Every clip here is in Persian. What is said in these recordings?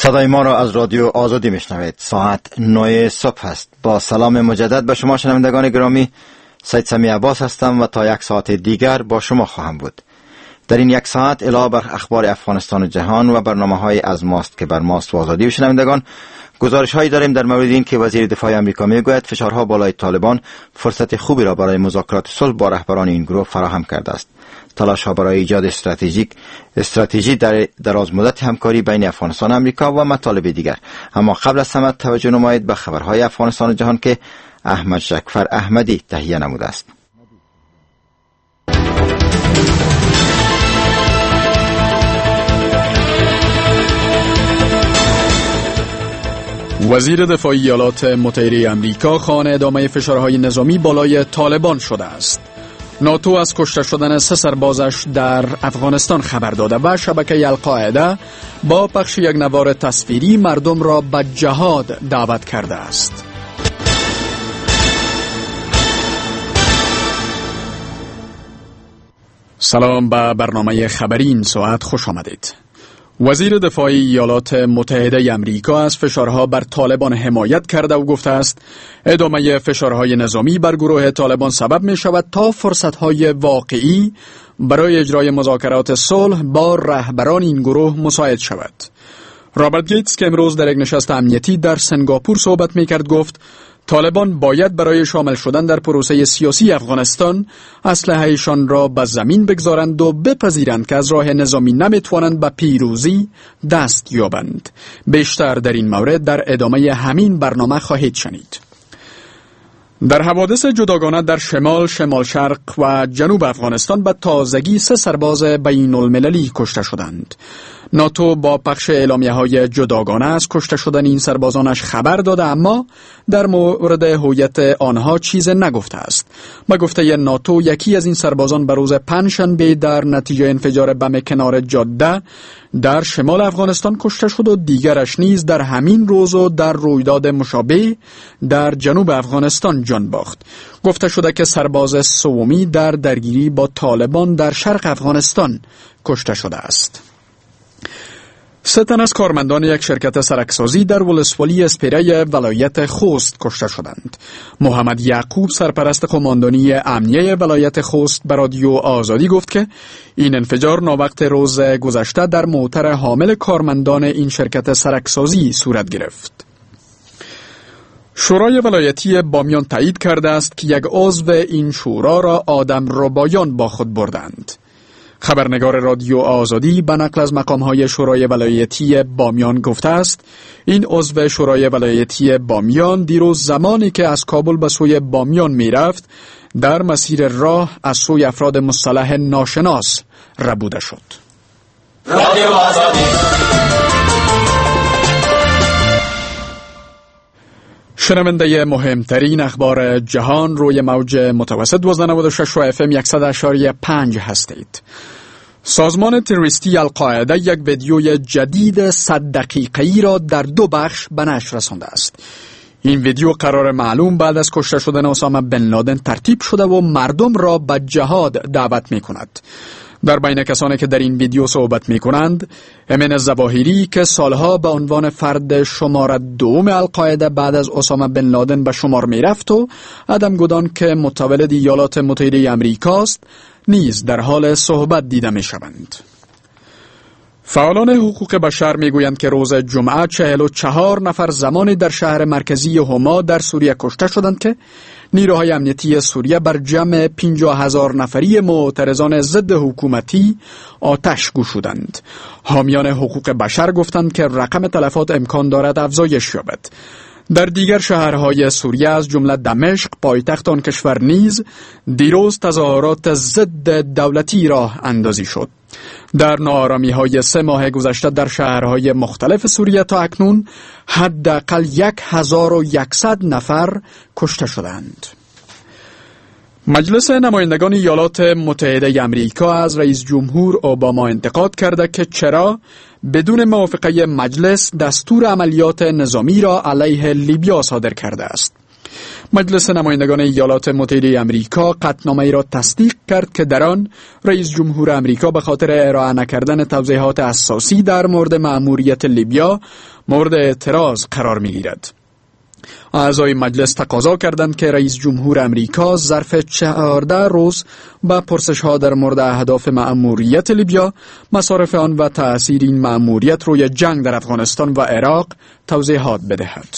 صدای ما را از رادیو آزادی میشنوید. ساعت 9 صبح است. با سلام مجدد به شما شنوندگان گرامی، سید سمی عباس هستم و تا یک ساعت دیگر با شما خواهم بود. در این یک ساعت علاوه بر اخبار افغانستان و جهان و برنامه‌های از ماست که بر ماست و آزادی و شنوندگان، گزارش‌هایی داریم در مورد این که وزیر دفاع آمریکا میگوید فشارها بالای طالبان فرصت خوبی را برای مذاکرات صلح با رهبران این گروه فراهم کرده است. تلاش‌ها برای ایجاد استراتژی در درازمدت همکاری بین افغانستان و آمریکا و مطالب دیگر. اما قبل از همه توجه نمایید به خبرهای افغانستان و جهان که احمد شکفر احمدی تهیه نموده است. وزیر دفاع ایالات متحده آمریکا خواهان ادامه فشارهای نظامی بالای طالبان شده است. ناتو از کشته شدن 3 سربازش در افغانستان خبر داده و شبکه القاعده با پخش یک نوار تصویری مردم را به جهاد دعوت کرده است. سلام به برنامه خبری این ساعت خوش آمدید. وزیر دفاع ایالات متحده آمریکا از فشارها بر طالبان حمایت کرده و گفته است ادامه فشارهای نظامی بر گروه طالبان سبب می شود تا فرصتهای واقعی برای اجرای مذاکرات صلح با رهبران این گروه مساعد شود. رابرت گیتس که امروز در یک نشست امنیتی در سنگاپور صحبت می کرد گفت طالبان باید برای شامل شدن در پروسه سیاسی افغانستان اسلحه‌شان را به زمین بگذارند و بپذیرند که از راه نظامی نمیتوانند به پیروزی دست یابند. بیشتر در این مورد در ادامه همین برنامه خواهید شنید. در حوادث جداگانه در شمال شرق و جنوب افغانستان به تازگی 3 سرباز بین المللی کشته شدند. ناتو با پخش اعلامیه‌های جداگانه از کشته شدن این سربازانش خبر داده، اما در مورد هویت آنها چیز نگفته است. به گفته ناتو یکی از این سربازان به روز پنجشنبه در نتیجه انفجار بم کنار جاده در شمال افغانستان کشته شد و دیگرش نیز در همین روز و در رویداد مشابه در جنوب افغانستان جان باخت. گفته شده که سرباز سومی در درگیری با طالبان در شرق افغانستان کشته شده است. 3 تن از کارمندان یک شرکت سرکسازی در ولسوالی اسپیره ولایت خوست کشته شدند. محمد یعقوب سرپرست قماندانی امنیه ولایت خوست به رادیو آزادی گفت که این انفجار ناوقت روز گذشته در موتر حامل کارمندان این شرکت سرکسازی صورت گرفت. شورای ولایتی بامیان تایید کرده است که یک عضو این شورا را آدمربایان با خود بردند. خبرنگار رادیو آزادی به نقل از مقام‌های شورای ولایتی بامیان گفته است این عضو شورای ولایتی بامیان دیروز زمانی که از کابل به سوی بامیان می‌رفت در مسیر راه از سوی افراد مصطلح ناشناس ربوده شد. رادیو آزادی. شنونده مهمترین اخبار جهان روی موج متوسط 1296 FM 100.5 هستید. سازمان تروریستی القاعده یک ویدیوی جدید 100 دقیقه‌ای را در 2 بخش به نشر رسانده است. این ویدیو قرار معلوم بعد از کشته شدن اسامه بن لادن ترتیب شده و مردم را به جهاد دعوت می کند. در بین کسانی که در این ویدیو صحبت می کنند، امین الظواهری که سالها به عنوان فرد شماره 2 القاعده بعد از اسامه بن لادن به شمار می رفت و ادم گودان که متولد ایالات متحده آمریکاست نیز در حال صحبت دیده می شوند. فعالان حقوق بشر می گویند که روز جمعه 44 نفر زمانی در شهر مرکزی هما در سوریه کشته شدند که نیروهای امنیتی سوریه بر جمع 50,000 نفری معترضان ضد حکومتی آتش گشودند. حامیان حقوق بشر گفتند که رقم تلفات امکان دارد افزایش یابد. در دیگر شهرهای سوریه از جمله دمشق پایتخت آن کشور نیز دیروز تظاهرات ضد دولتی راه اندازی شد. در ناآرامی‌های 3 ماه گذشته در شهرهای مختلف سوریه تا اکنون حداقل 1100 نفر کشته شدند. مجلس نمایندگان ایالات متحده آمریکا از رئیس جمهور اوباما انتقاد کرده که چرا بدون موافقه مجلس دستور عملیات نظامی را علیه لیبیا صادر کرده است. مجلس نمایندگان ایالات متحده آمریکا قطعنامه‌ای را تصدیق کرد که در آن رئیس جمهور آمریکا به خاطر ارائه نکردن توضیحات اساسی در مورد مأموریت لیبیا مورد اعتراض قرار می‌گیرد. اعضای مجلس تقاضا کردند که رئیس جمهور آمریکا ظرف 14 روز به پرسش‌ها در مورد اهداف مأموریت لیبیا، مصارف آن و تأثیر این مأموریت روی جنگ در افغانستان و عراق توضیحات بدهد.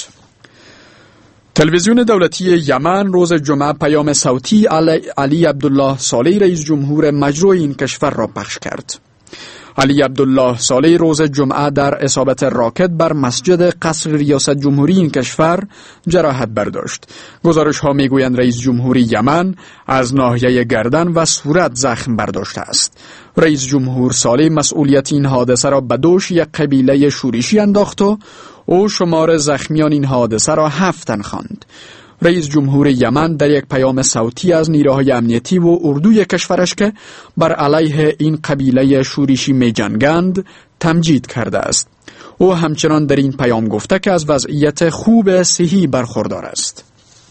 تلویزیون دولتی یمن روز جمعه پیام صوتی علی عبدالله صالح رئیس جمهور مجروح این کشور را پخش کرد. علی عبدالله صالح روز جمعه در اصابت راکت بر مسجد قصر ریاست جمهوری این کشور جراحت برداشت. گزارش ها می گویند رئیس جمهوری یمن از ناحیه گردن و صورت زخم برداشته است. رئیس جمهور صالح مسئولیت این حادثه را به دوش یک قبیله شورشی انداخت و او شمار زخمیان این حادثه را 7 تن خواند. رئیس جمهور یمن در یک پیام صوتی از نیروهای امنیتی و اردوی کشورش که بر علیه این قبیله شورشی می جنگند تمجید کرده است. او همچنان در این پیام گفته که از وضعیت خوب صحی برخوردار است.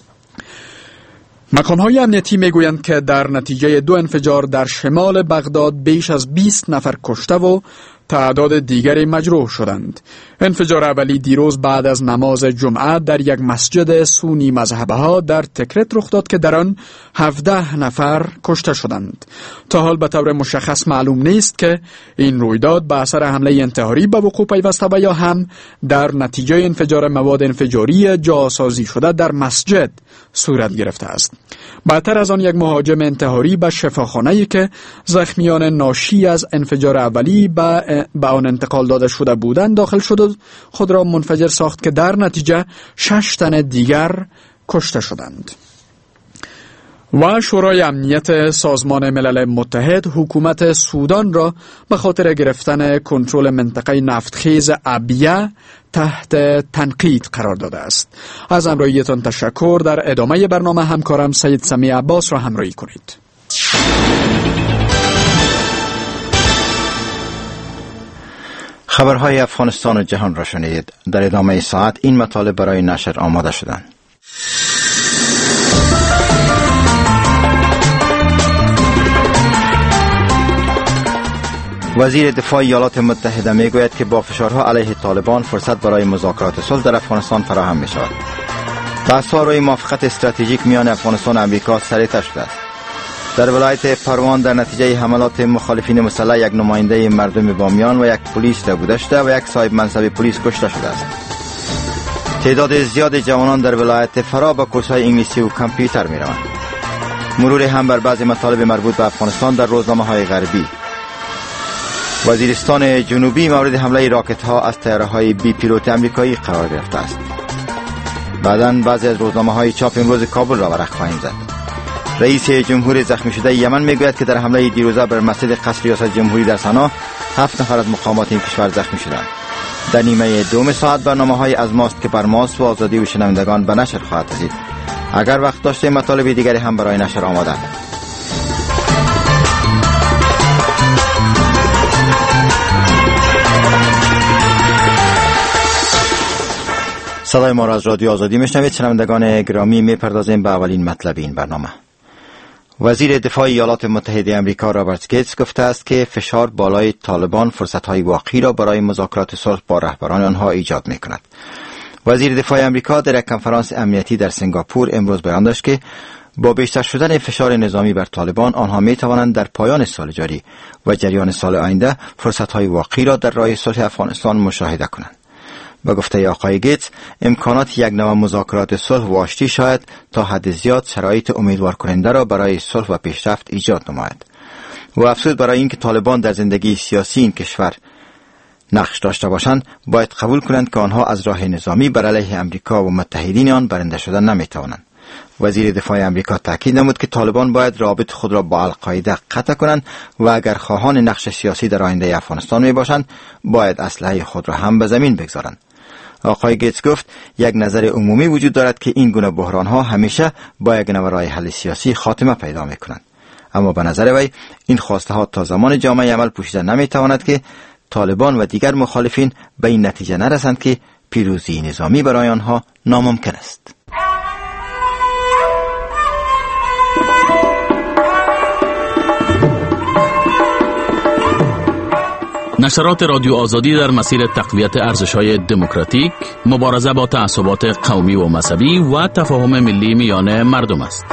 مکان‌های امنیتی می‌گویند که در نتیجه 2 انفجار در شمال بغداد بیش از 20 نفر کشته و تعداد دیگری مجروح شدند. انفجار اولی دیروز بعد از نماز جمعه در یک مسجد سنی مذهبه ها در تکرت رخ داد که در آن 17 نفر کشته شدند. تا حال به طور مشخص معلوم نیست که این رویداد به اثر حمله انتحاری به وقوع پیوسته و یا هم در نتیجه انفجار مواد انفجاری جاسازی شده در مسجد صورت گرفته است. بعدتر از آن یک مهاجم انتحاری به شفاخانه‌ای که زخمیان ناشی از انفجار اولی به آن انتقال داده شده بودند داخل شد و خود را منفجر ساخت که در نتیجه 6 تن دیگر کشته شدند. و شورای امنیت سازمان ملل متحد حکومت سودان را به خاطر گرفتن کنترل منطقه نفتخیز ابیه تحت تنقید قرار داده است. از همراهیتان تشکر. در ادامه برنامه همکارم سید سمیع عباس را همراهی کنید. خبرهای افغانستان و جهان را شنید. در ادامه ساعت این مطالب برای نشر آماده شدند. وزیر دفاع ایالات متحده میگوید که با فشارها علیه طالبان فرصت برای مذاکرات صلح در افغانستان فراهم می شود. بحث‌ها روی موافقت استراتژیک میان افغانستان و امریکا سریع‌تر شده است. در ولایت پروان در نتیجه حملات مخالفین مسلح یک نماینده مردم بامیان و یک پلیس ربوده شده و یک صاحب منصب پلیس کشته شده است. تعداد زیاد جوانان در ولایت فرا با کورس‌های انگلیسی و کامپیوتر می‌روند. مرور هم بر بعضی مطالب مربوط به افغانستان در روزنامه‌های غربی. وزیرستان جنوبی مورد حمله راکت‌ها از طیاره‌های بی پیلوت آمریکایی قرار گرفته است. بعداً بعضی از روزنامه‌های چاپ امروز کابل را ورق خواهیم زد. رئیس جمهور زخمی شده یمن میگوید که در حمله دیروزه بر مسجد قصر ریاست جمهوری در سنا 7 نفر از مقامات این کشور زخمی شدند. در نیمه دوم ساعت برنامه‌های از ماست که بر ماست و آزادی و شنوندگان به نشر خواهد رسید. اگر وقت داشته مطالب دیگری هم برای نشر آماده. صدای ما را از رادیو آزادی میشنوید. شنوندگان گرامی، میپردازیم به اولین مطلب این برنامه. وزیر دفاع ایالات متحده آمریکا رابرت گیتس گفته است که فشار بالای طالبان فرصت‌های واقعی را برای مذاکرات صلح با رهبران آنها ایجاد می‌کند. وزیر دفاع آمریکا در یک کنفرانس امنیتی در سنگاپور امروز بیان داشت که با بیشتر شدن فشار نظامی بر طالبان آنها می‌توانند در پایان سال جاری و جریان سال آینده فرصت‌های واقعی را در راه صلح افغانستان مشاهده کنند. با گفته آقای گیتس، امکانات یک نوع مذاکرات صلح و آشتی شاید تا حد زیاد شرایط امیدوار کننده را برای صلح و پیشرفت ایجاد نماید. و افزود برای اینکه طالبان در زندگی سیاسی این کشور نقش داشته باشند، باید قبول کنند که آنها از راه نظامی بر علیه امریکا و متحدین آن برنده شدن نمیتوانند. وزیر دفاع امریکا تاکید نمود که طالبان باید رابط خود را با القاعده قطع کنند و اگر خواهان نقش سیاسی در آینده افغانستان می باشند، باید اسلحه خود را هم به زمین بگذارند. آقای گیتس گفت یک نظر عمومی وجود دارد که این گونه بحران ها همیشه با یک نوع راه حل سیاسی خاتمه پیدا می کنند. اما به نظر وی این خواسته ها تا زمان جامعه عمل پوشیده نمی تواند که طالبان و دیگر مخالفین به این نتیجه نرسند که پیروزی نظامی برای آنها ناممکن است. نشرات رادیو آزادی در مسیر تقویت ارزش‌های دموکراتیک، مبارزه با تعصبات قومی و مذهبی و تفاهم ملی میان مردم است.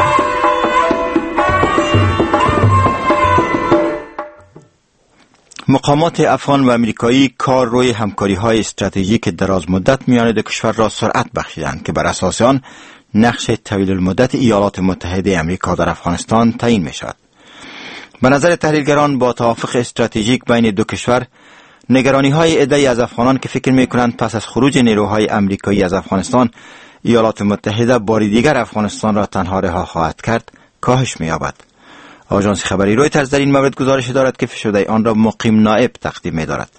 مقامات افغان و امریکایی کار روی همکاری‌های استراتژیک دراز مدت میان دو کشور را سرعت بخشیدند که بر اساس آن نقش طویل المدت ایالات متحده آمریکا در افغانستان تعیین می‌شود. به نظر تحلیلگران با توافق استراتژیک بین دو کشور، نگرانی‌های عده‌ای از افغانان که فکر می‌کنند پس از خروج نیروهای آمریکایی از افغانستان ایالات متحده بار دیگر افغانستان را تنها رها خواهد کرد کاهش می‌یابد. آژانس خبری رویترز در این مورد گزارش دارد که فشرده آن را مقیم نائب تقدیم می‌دارد.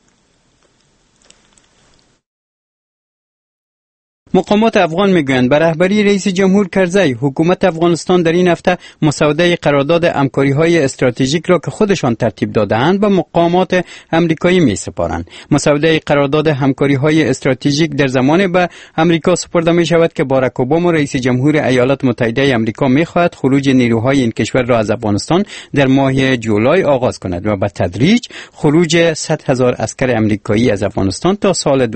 مقامات افغان میگویند به رهبری رئیس جمهور کرزی حکومت افغانستان در این هفته مسوده قرارداد همکاری‌های استراتژیک را که خودشان ترتیب داده‌اند به مقامات امریکایی می‌سپارند. مسوده قرارداد همکاری‌های استراتژیک در زمان به امریکا سپرده می‌شود که باراک اوباما رئیس جمهور ایالات متحده آمریکا می‌خواهد خروج نیروهای این کشور را از افغانستان در ماه جولای آغاز کند و به تدریج خروج 100,000 عسکر امریکایی از افغانستان تا سال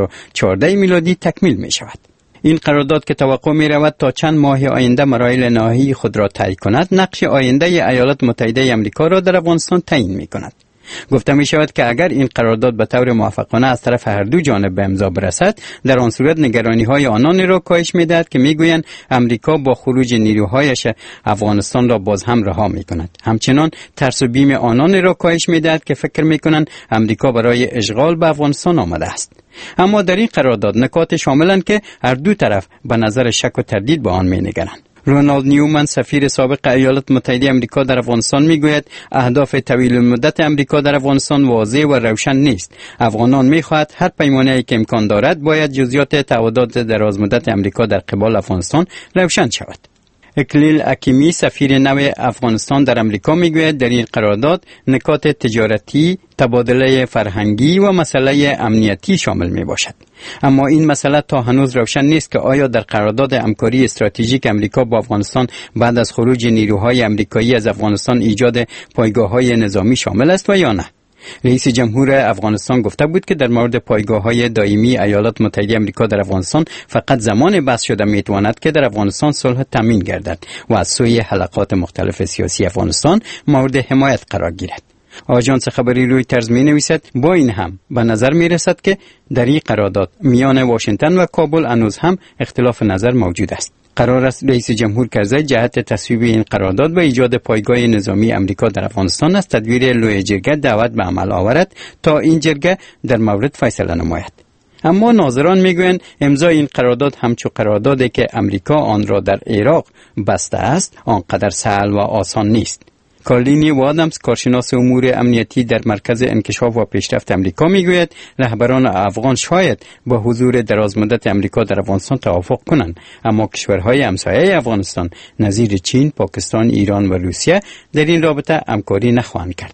2014 میلادی تکمیل می‌شود. این قرارداد که توقع می رود تا چند ماه آینده مراحل نهایی خود را طی کند، نقش آینده ایالات متحده آمریکا را در افغانستان تعیین می کند. گفته می شود که اگر این قرارداد به طور موافقانه از طرف هر دو جانب به امضا برسد، در آن صورت نگرانی های آنان را کاهش می دهد که می گویند امریکا با خروج نیروهایش افغانستان را باز هم رها می کند. همچنان ترس و بیم آنان را کاهش می دهد که فکر می کنند امریکا برای اشغال به افغانستان آمده است. اما در این قرارداد نکات شاملند که هر دو طرف به نظر شک و تردید به آن می نگرند. رونالد نیومن سفیر سابق ایالات متحده آمریکا در افغانستان میگوید اهداف طویل المدت آمریکا در افغانستان واضح و روشن نیست. افغانان میخواهد هر پیمانه‌ای که امکان دارد باید جزئیات تعهدات دراز مدت آمریکا در قبال افغانستان روشن شود. اکلیل اکیمی سفیر نو افغانستان در امریکا میگوید در این قرارداد نکات تجارتی، تبادله فرهنگی و مسئله امنیتی شامل می باشد. اما این مسئله تا هنوز روشن نیست که آیا در قرارداد همکاری استراتژیک امریکا با افغانستان بعد از خروج نیروهای امریکایی از افغانستان ایجاد پایگاه‌های نظامی شامل است و یا نه. رئیس جمهور افغانستان گفته بود که در مورد پایگاه‌های دائمی ایالات متحده آمریکا در افغانستان فقط زمان بحث شده میتواند که در افغانستان صلح تامین گردد و از سوی حلقات مختلف سیاسی افغانستان مورد حمایت قرار گیرد. آژانس خبری رویترز می نویسد با این هم به نظر می رسد که در این قرارداد میان واشنگتن و کابل هنوز هم اختلاف نظر موجود است. قرار است رئیس جمهور کرزی جهت تصویب این قرارداد و ایجاد پایگاه نظامی امریکا در افغانستان از تدبیر لوی جرگه دعوت به عمل آورد تا این جرگه در مورد فیصله نماید. اما ناظران میگویند امضای این قرارداد همچون قراردادی که امریکا آن را در عراق بسته است آنقدر سهل و آسان نیست. کارلینی وادمز کارشناس امور امنیتی در مرکز انکشاف و پیشرفت امریکا میگوید رهبران افغان شاید با حضور درازمدت امریکا در افغانستان توافق کنند، اما کشورهای همسایه افغانستان نظیر چین، پاکستان، ایران و روسیه در این رابطه همکاری نخواهند کرد.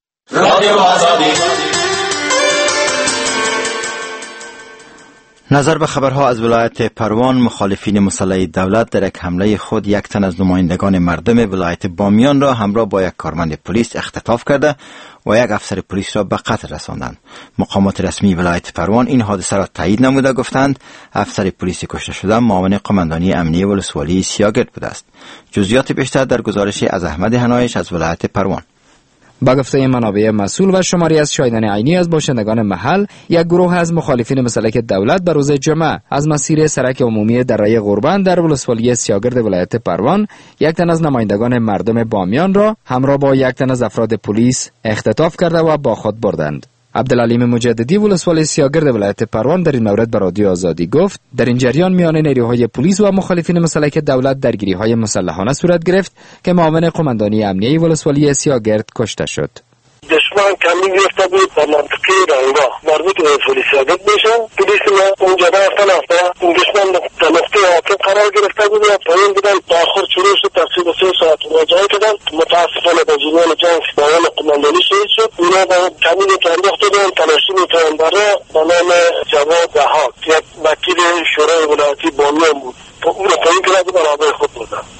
نظر به خبرها از ولایت پروان، مخالفین مسلح دولت در یک حمله خود یک تن از نمایندگان مردم ولایت بامیان را همراه با یک کارمند پلیس اختطاف کرده و یک افسر پلیس را به قتل رساندند. مقامات رسمی ولایت پروان این حادثه را تایید نموده گفتند افسر پلیس کشته شده معاون قماندانی امنیه ولسوالی سیاگرد بوده است. جزئیات بیشتر در گزارش از احمد هنایش از ولایت پروان. با گفته منابع مسئول و شماری از شاهدان عینی از باشندگان محل، یک گروه از مخالفین مسلح دولت به روز جمعه از مسیر سرک عمومی دره قربان در ولسوالی سیاگرد ولایت پروان یک تن از نمایندگان مردم بامیان را همراه با یک تن از افراد پلیس اختطاف کرده و با خود بردند. عبدالعلیم مجددی ولسوالی سیاگرد ولایت پروان در این مورد به رادیو آزادی گفت در این جریان میان نیروهای پلیس و مخالفین مسلح دولت درگیری‌های مسلحانه صورت گرفت که معاون قماندانی امنیه ولسوالی سیاگرد کشته شد. دشمن کمی گرفته بود و منطقه رنگاه مربوط به پلیس سیاگرد میشه. پلیس ما اونجا رفتن اون دشمن در نقطه حاکم قرار گرفته بود و پایین بودن تا آخر شروع شد. تقریبا 3 ساعت مواجهه کردن. متاسفانه با جریان جنگ معاون قماندانی شهید شد. اینا با کمی که انداخته بودن تلاشی میکردن برای به نام جواد دهاک یک وکیل شورای ولایتی بامیان بود. اون رو پایین کرده بود و رابطه خود بودن.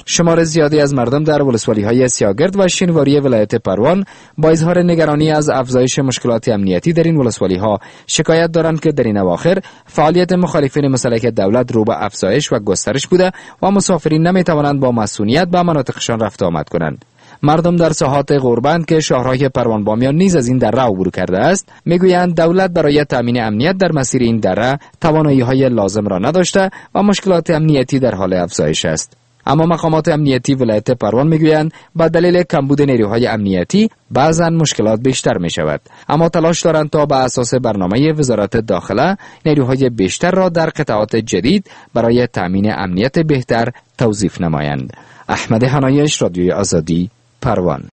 شمار زیادی از مردم در ولسوالی‌های سیاگرد و شینواری ولایت پروان با اظهار نگرانی از افزایش مشکلات امنیتی در این ولسوالی‌ها شکایت دارند که در این اواخر فعالیت مخالفین مسلح دولت رو به افزایش و گسترش بوده و مسافرین نمی‌توانند با مسئولیت به مناطقشان رفت و آمد کنند. مردم در ساحات غوربند که شاهراه پروان بامیان نیز از این دره عبور کرده است میگویند دولت برای تامین امنیت در مسیر این دره توانایی‌های لازم را نداشته و مشکلات امنیتی در حال افزایش است. اما مقامات امنیتی ولایت پروان میگویند با دلیل کمبود نیروهای امنیتی بعضا مشکلات بیشتر می شود، اما تلاش دارند تا به اساس برنامه وزارت داخله نیروهای بیشتر را در قطعات جدید برای تامین امنیت بهتر توظیف نمایند. احمد حنایش، رادیوی آزادی، پروان.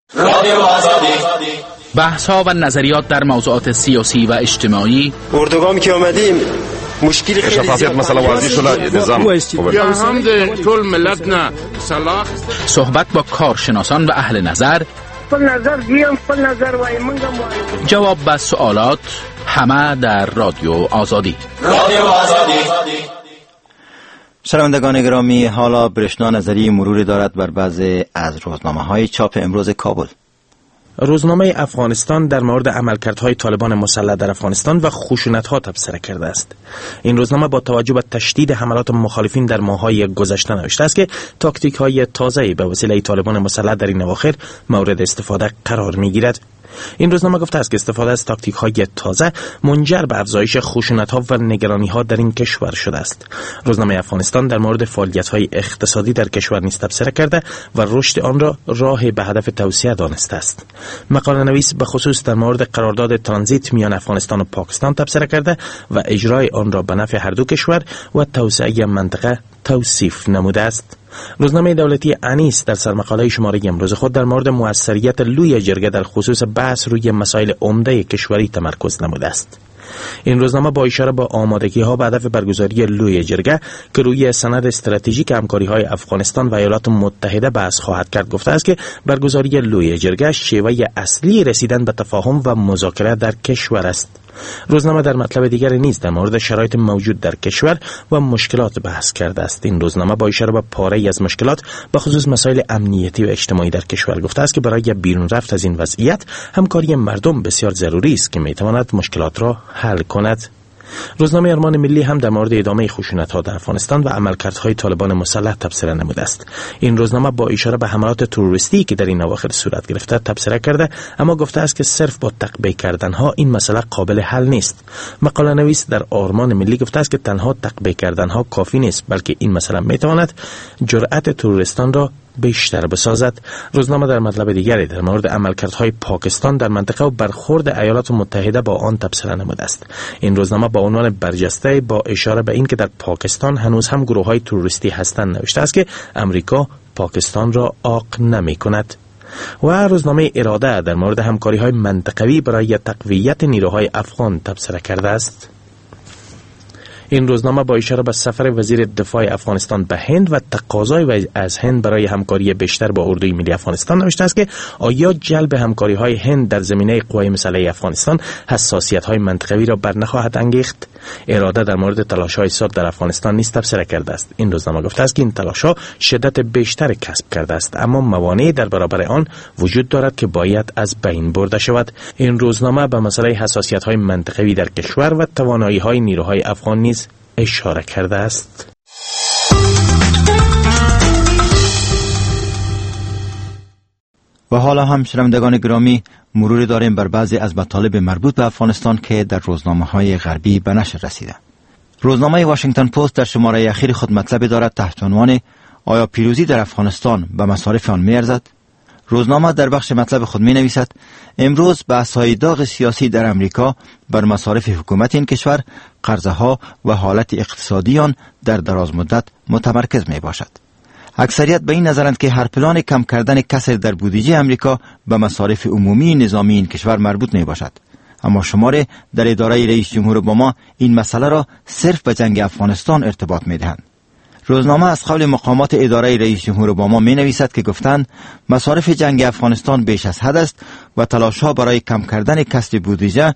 بحث‌ها و نظریات در موضوعات سیاسی و اجتماعی. اردوگامی که آمدیم مشکل خیلی شفافیت مسئله واضح شده، نظام یا هم طول ملت نه صلاح. صحبت با کارشناسان و اهل نظر. جواب به سوالات، همه در رادیو آزادی. شنوندگان گرامی، حالا برشنا نظری مروری دارد بر بعضی از روزنامه‌های چاپ امروز کابل. روزنامه افغانستان در مورد عملکردهای طالبان مسلح در افغانستان و خشونت‌ها تبصره کرده است. این روزنامه با توجه به تشدید حملات مخالفین در ماه‌های گذشته نوشته است که تاکتیک‌های تازه‌ای به وسیله طالبان مسلح در این اواخر مورد استفاده قرار می‌گیرد. این روزنامه گفته است که استفاده از تاکتیک‌های تازه منجر به افزایش خشونت‌ها و نگرانی‌ها در این کشور شده است. روزنامه افغانستان در مورد فعالیت‌های اقتصادی در کشور نیز تبصره کرده و رشد آن را راه به هدف توسعه دانسته است. مقاله نویس به خصوص در مورد قرارداد ترانزیت میان افغانستان و پاکستان تبصره کرده و اجرای آن را به نفع هر دو کشور و توسعه منطقه توصیف نموده است. روزنامه دولتی انیس در سرمقاله شماره امروز خود در مورد موثریت لوی جرگه در خصوص بحث روی مسائل عمده کشوری تمرکز نموده است. این روزنامه با اشاره به آمادگی‌ها به هدف برگزاری لوی جرگه که روی سند استراتژیک همکاری‌های افغانستان و ایالات متحده بحث خواهد کرد گفته است که برگزاری لوی جرگه شیوه اصلی رسیدن به تفاهم و مذاکره در کشور است. روزنامه در مطلب دیگری نیز در مورد شرایط موجود در کشور و مشکلات بحث کرده است. این روزنامه با اشاره به پاره‌ای از مشکلات به خصوص مسائل امنیتی و اجتماعی در کشور گفته است که برای بیرون رفت از این وضعیت همکاری مردم بسیار ضروری است که میتواند مشکلات را حل کند. روزنامه ارمان ملی هم در مورد ادامه خشونت‌ها در افغانستان و عملکردهای طالبان مسلح تبصره نموده است. این روزنامه با اشاره به حملات تروریستی که در این اواخر صورت گرفته تبصره کرده، اما گفته است که صرف با تقویه کردنها این مسئله قابل حل نیست. مقاله نویس در ارمان ملی گفته است که تنها تقویه کردنها کافی نیست، بلکه این مسئله میتواند جرأت تروریستان را بیشتر بسازد. روزنامه در مطلب دیگری در مورد عملکردهای پاکستان در منطقه و برخورد ایالات متحده با آن تبصره نموده است. این روزنامه با عنوان برجسته با اشاره به این که در پاکستان هنوز هم گروه‌های تروریستی هستند نوشته است که امریکا پاکستان را عاق نمی‌کند. و روزنامه اراده در مورد همکاری‌های منطقوی برای تقویت نیروهای افغان تبصره کرده است. این روزنامه با اشاره به سفر وزیر دفاع افغانستان به هند و تقاضای از هند برای همکاری بیشتر با اردوی ملی افغانستان نوشته است که آیا جلب همکاری‌های هند در زمینه قوای مسلح افغانستان حساسیت‌های منطقوی را برنخواهد انگیخت؟ اراده در مورد تلاش‌های ساد در افغانستان نیز تبصره کرده است. این روزنامه گفته است که این تلاش‌ها شدت بیشتر کسب کرده است، اما موانعی در برابر آن وجود دارد که باید از بین برده شود. این روزنامه به مسئله حساسیت‌های منطقوی در کشور و توانایی‌های نیروهای افغان نیز اشاره کرده است. و حالا هم شنوندگان گرامی مروری داریم بر بعضی از مطالب مربوط به افغانستان که در روزنامه‌های غربی به نشر رسیده. روزنامه واشنگتن پست در شماره اخیر خود مطلبی دارد تحت عنوان آیا پیروزی در افغانستان به مصارف آن می‌ارزد؟ روزنامه در بخش مطلب خود می نویسد امروز بحث‌های داغ سیاسی در امریکا بر مصارف حکومت این کشور، قرضه‌ها و حالت اقتصادی آن در دراز مدت متمرکز می باشد. اکثریت به این نظرند که هر پلان کم کردن کسر در بودجه امریکا به مصارف عمومی نظامی این کشور مربوط می باشد. اما شماره در اداره رئیس جمهور اوباما این مسئله را صرف به جنگ افغانستان ارتباط می دهند. روزنامه از قول مقامات اداره رئیس جمهور اوباما می نویسد که گفتند مصارف جنگ افغانستان بیش از حد است و تلاش‌ها برای کم کردن کسر بودجه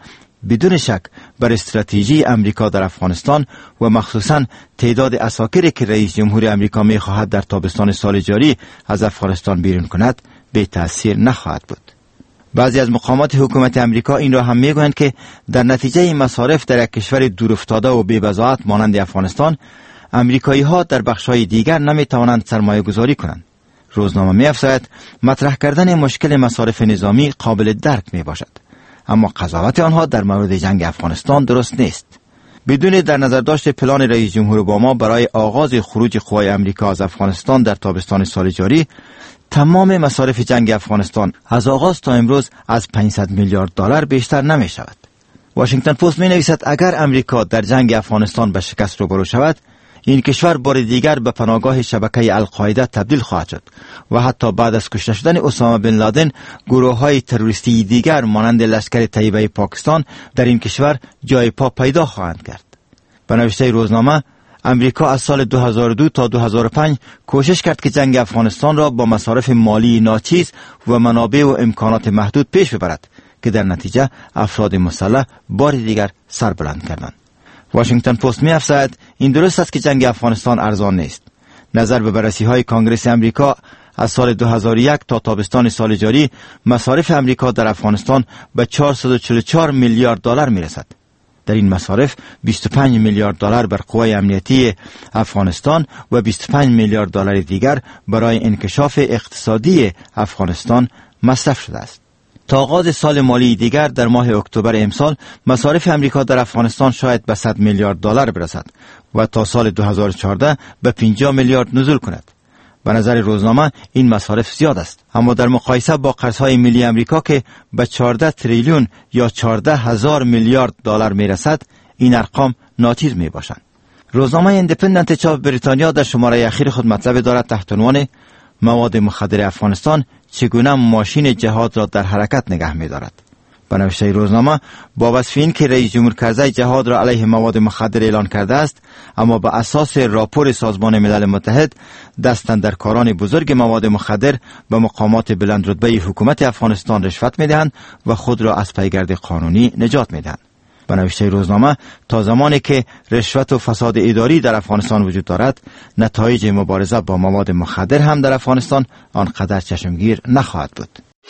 بدون شک بر استراتژی امریکا در افغانستان و مخصوصاً تعداد اساکری که رئیس جمهور امریکا می خواهد در تابستان سال جاری از افغانستان بیرون کند بی تأثیر نخواهد بود. بعضی از مقامات حکومت امریکا این را هم میگویند که در نتیجه مصارف در یک کشور دورافتاده و بی‌بضاعت مانند افغانستان، امریکایی ها در بخش‌های دیگر نمی توانند سرمایه گذاری کنند. روزنامه می افزاید مطرح کردن مشکل مصارف نظامی قابل درک می باشد، اما قضاوت آنها در مورد جنگ افغانستان درست نیست. بدون در نظر داشت پلان رئیس جمهور اوباما برای آغاز خروج قوای امریکا از افغانستان در تابستان سال جاری، تمام مصارف جنگ افغانستان از آغاز تا امروز از 500 میلیارد دلار بیشتر نمی شود. واشنگتن پست می نویسد اگر امریکا در جنگ افغانستان به شکست روبرو شود، این کشور بار دیگر به پناهگاه شبکه القاعده تبدیل خواهد شد و حتی بعد از کشته شدن اسامه بن لادن، گروه‌های تروریستی دیگر مانند لشکر طیبه پاکستان در این کشور جای پا پیدا خواهند کرد. به نوشته روزنامه، امریکا از سال 2002 تا 2005 کوشش کرد که جنگ افغانستان را با مصارف مالی ناچیز و منابع و امکانات محدود پیش ببرد که در نتیجه افراد مسلح بار دیگر سر بلند کردند. واشنگتن پست می افزاید این درست است که جنگ افغانستان ارزان نیست. نظر به بررسی های کانگرس امریکا از سال 2001 تا تابستان سال جاری، مصارف امریکا در افغانستان به 444 میلیارد دلار می رسد. در این مصارف 25 میلیارد دلار بر قوای امنیتی افغانستان و 25 میلیارد دلار دیگر برای انکشاف اقتصادی افغانستان مصرف شده است. تا آغاز سال مالی دیگر در ماه اکتبر امسال، مصارف امریکا در افغانستان شاید به 100 میلیارد دلار برسد و تا سال 2014 به 50 میلیارد نزول کند. به نظر روزنامه این مصارف زیاد است، اما در مقایسه با قرضهای ملی امریکا که به 14 تریلیون یا 14,000 میلیارد دلار میرسد، این ارقام ناچیز می باشند. روزنامه ایندیپندنت چاپ بریتانیا در شماره اخیر خود مطلب دارد تحت عنوان مواد مخدر افغانستان چگونه ماشین جهاد را در حرکت نگه می دارد. به نوشته روزنامه، با وصف این که رئیس جمهور کرزی جهاد را علیه مواد مخدر اعلان کرده است، اما به اساس راپور سازمان ملل متحد، دستاندرکاران بزرگ مواد مخدر به مقامات بلند رتبه حکومت افغانستان رشوت می دهند و خود را از پیگرد قانونی نجات می دهند. به نوشته روزنامه، تا زمانی که رشوت و فساد اداری در افغانستان وجود دارد، نتایج مبارزه با مواد مخدر هم در افغانستان آنقدر چشمگیر نخواهد بود.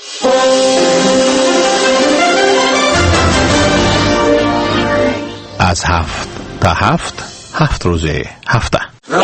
از 7 تا 7 روز هفته.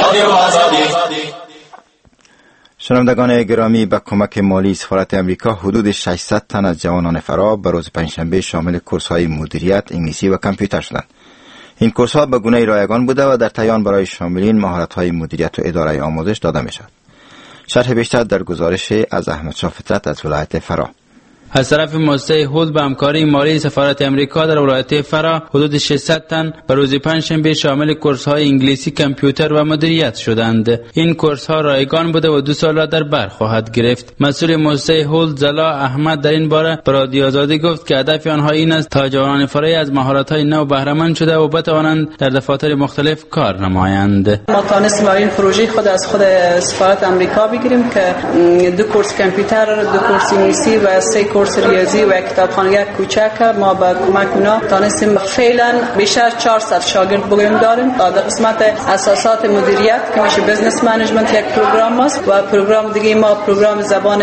شنوندگان گرامی، به کمک مالی سفارت امریکا حدود 600 تن از جوانان فرا به روز پنجشنبه شامل کورس‌های مدیریت، انگلیسی و کامپیوتر شدند. این کورس‌ها به گونه رایگان بوده و در تایان برای شاملین مهارت‌های مدیریت و اداره آموزش داده می‌شود. شرح بیشتر در گزارش از احمد شاه فطرت از ولایت فرا. از طرف مؤسسه هود به همکاری مالی سفارت امریکا در ولایت فرا حدود 600 تن به روز پنجشنبه شامل کورس‌های انگلیسی، کامپیوتر و مدیریت شدند. این کورس‌ها رایگان بوده و 2 سال را در بر خواهد گرفت. مسئول مؤسسه هود زلا احمد در این باره به رادیو آزادی گفت که هدف آنها این است تا جوانان فرای از مهارت‌های نو بهره مند شده و بتوانند در دفاتر مختلف کار نمایند. ما تانستیم این پروژه خود از خود سفارت امریکا بگیریم که 2 کورس کامپیوتر، 2 کورس انگلیسی و 3 کورس ریاضی و کتابخانه کوچک ما با کمک اونا تانستیم فعلا بیشتر 400 شاگرد بگیم داریم. در قسمت اساسات مدیریت که میشه بزنس منیجمنت یک پروگرام است و پروگرام دیگه ما پروگرام زبان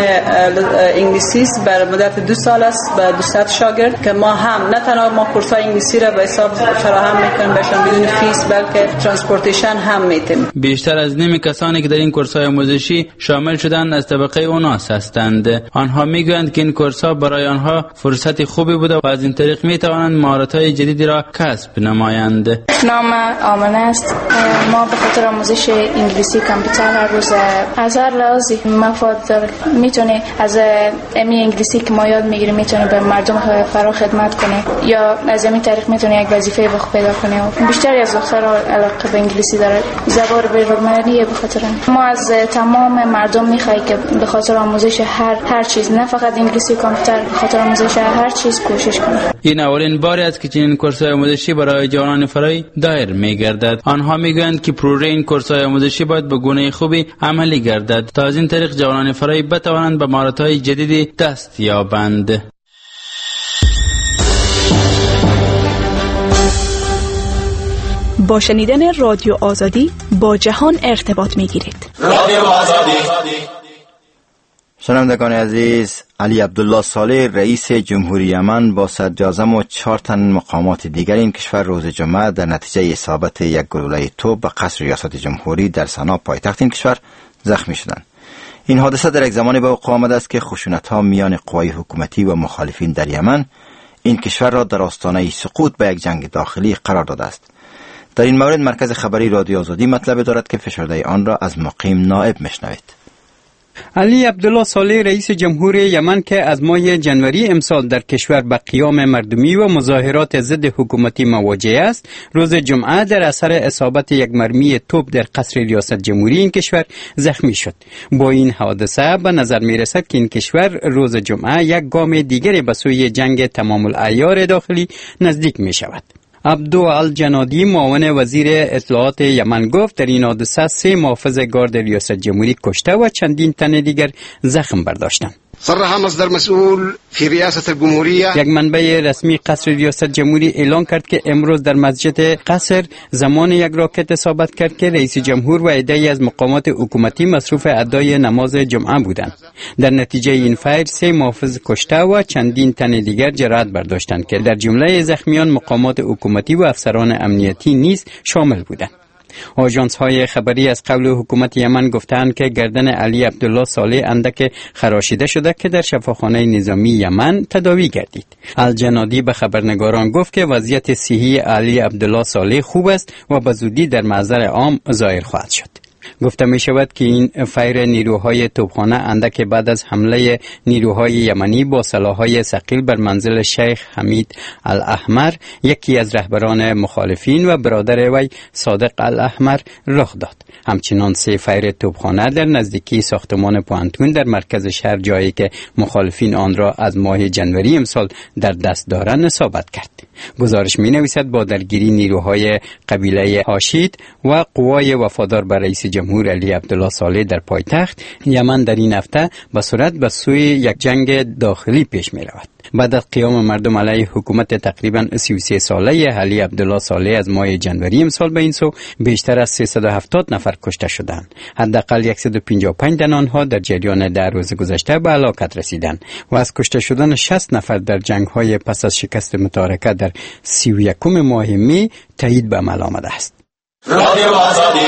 انگلیسی است بر مدت 2 سال است به 200 شاگرد که ما هم نه تنها ما کورس‌های انگلیسی را به حساب فراهم میکنیم بهشون بدون فیس، بلکه ترانسپورتیشن هم میتیم. بیشتر از نیم کسانی که در این کورس‌های آموزشی شامل شدند از طبقه اوناس هستند. آنها میگویند که این کورس‌ها برای آنها فرصت خوبی بوده و از این طریق می توانند مهارت‌های جدیدی را کسب نمایند. نام آمنه است. ما به خاطر آموزش انگلیسی کامپیوتر هر روز از هر لحاظی مفاد داره. میتونه از امی انگلیسی که ما یاد میگیریم میتونه به مردم فرا خدمت کنه یا از این طریق میتونه یک وظیفه بخ پیدا کنه. بیشتر از دخترها علاقه به انگلیسی داره. زبان بین‌المللیه به خاطر ما از تمام مردم میخوای که به خاطر آموزش هر چیز، نه فقط انگلیسی کامپیوتر، به خاطر آموزش هر چیز کوشش کنه. این اولین باری است که چنین کورس‌های آموزشی برای جوانان فرایی دایر می‌گردد. آنها می‌گویند که پروژه این کورس‌های آموزشی باید به گونه خوبی عملی گردد تا از این طریق جوانان فرایی بتوانند به مهارت‌های جدیدی دست یابند. با شنیدن رادیو آزادی با جهان ارتباط میگیرید. رادیو آزادی. شنوندگان عزیز، علی عبدالله صالح رئیس جمهوری یمن با صدراعظم و 4 تن مقامات دیگر این کشور روز جمعه در نتیجه اصابت یک گلوله توپ به قصر ریاست جمهوری در سنا پایتخت این کشور زخمی شدند. این حادثه در یک زمانی به وقوع آمده است که خشونت‌ها میان قوای حکومتی و مخالفین در یمن این کشور را در آستانه سقوط به یک جنگ داخلی قرار داده است. در این مورد مرکز خبری رادیو آزادی مطلب دارد که فشرده آن را از مقیم نائب میشنوید. علی عبدالله صالح رئیس جمهوری یمن که از ماه جنوری امسال در کشور به قیام مردمی و مظاهرات ضد حکومتی مواجه است، روز جمعه در اثر اصابت یک مرمی توپ در قصر ریاست جمهوری این کشور زخمی شد. با این حادثه به نظر می رسد که این کشور روز جمعه یک گام دیگری به سوی جنگ تمام العیار داخلی نزدیک می شود. عبدو الجنادی معاون وزیر اطلاعات یمن گفت در این حادثه 3 محافظ گارد ریاست جمهوری کشته و چندین تن دیگر زخم برداشتند. صرح مصدر مسئول فی ریاست الجمهوریه، یک منبع رسمی قصر ریاست جمهوری اعلان کرد که امروز در مسجد قصر زمان یک راکت اصابت کرد که رئیس جمهور و عده‌ای از مقامات حکومتی مصروف ادای نماز جمعه بودند. در نتیجه این فایر 3 محافظ کشته و چندین تن دیگر جراحت برداشتند که در جمله زخمیان مقامات حکومتی و افسران امنیتی نیز شامل بودند. آژانس های خبری از قول حکومت یمن گفتند که گردن علی عبدالله صالح اندک خراشیده شده که در شفاخانه نظامی یمن تداوی گردید. الجنادی به خبرنگاران گفت که وضعیت صحی علی عبدالله صالح خوب است و به زودی در محضر عام ظاهر خواهد شد. گفته می شود که این فایر نیروهای توپخانه اندک بعد از حمله نیروهای یمنی با سلاح‌های ثقیل بر منزل شیخ حمید الاحمر، یکی از رهبران مخالفین و برادر وی صادق الاحمر، رخ داد. همچنان 3 فایر توپخانه در نزدیکی ساختمان پوانتون در مرکز شهر، جایی که مخالفین آن را از ماه جنوری امسال در دست دارند، اصابت کرد. گزارش می نویسد با درگیری نیروهای قبیله هاشید و قوای وفادار بر رئیس جمهور علی عبدالله صالح در پایتخت یمن در این هفته به سرعت به سوی یک جنگ داخلی پیش می رود. بعد از قیام مردم علیه حکومت تقریبا 33 ساله علی عبدالله صالح از ماه جنوری امسال به این سو بیشتر از 370 نفر کشته شدند. حداقل 155 تن آنها در جریان 10 روز گذشته به هلاکت رسیدند و از کشته شدن 60 نفر در جنگ‌های پس از شکست متارکه در 31 ماه می تایید به عمل آمده است. رادیو آزادی.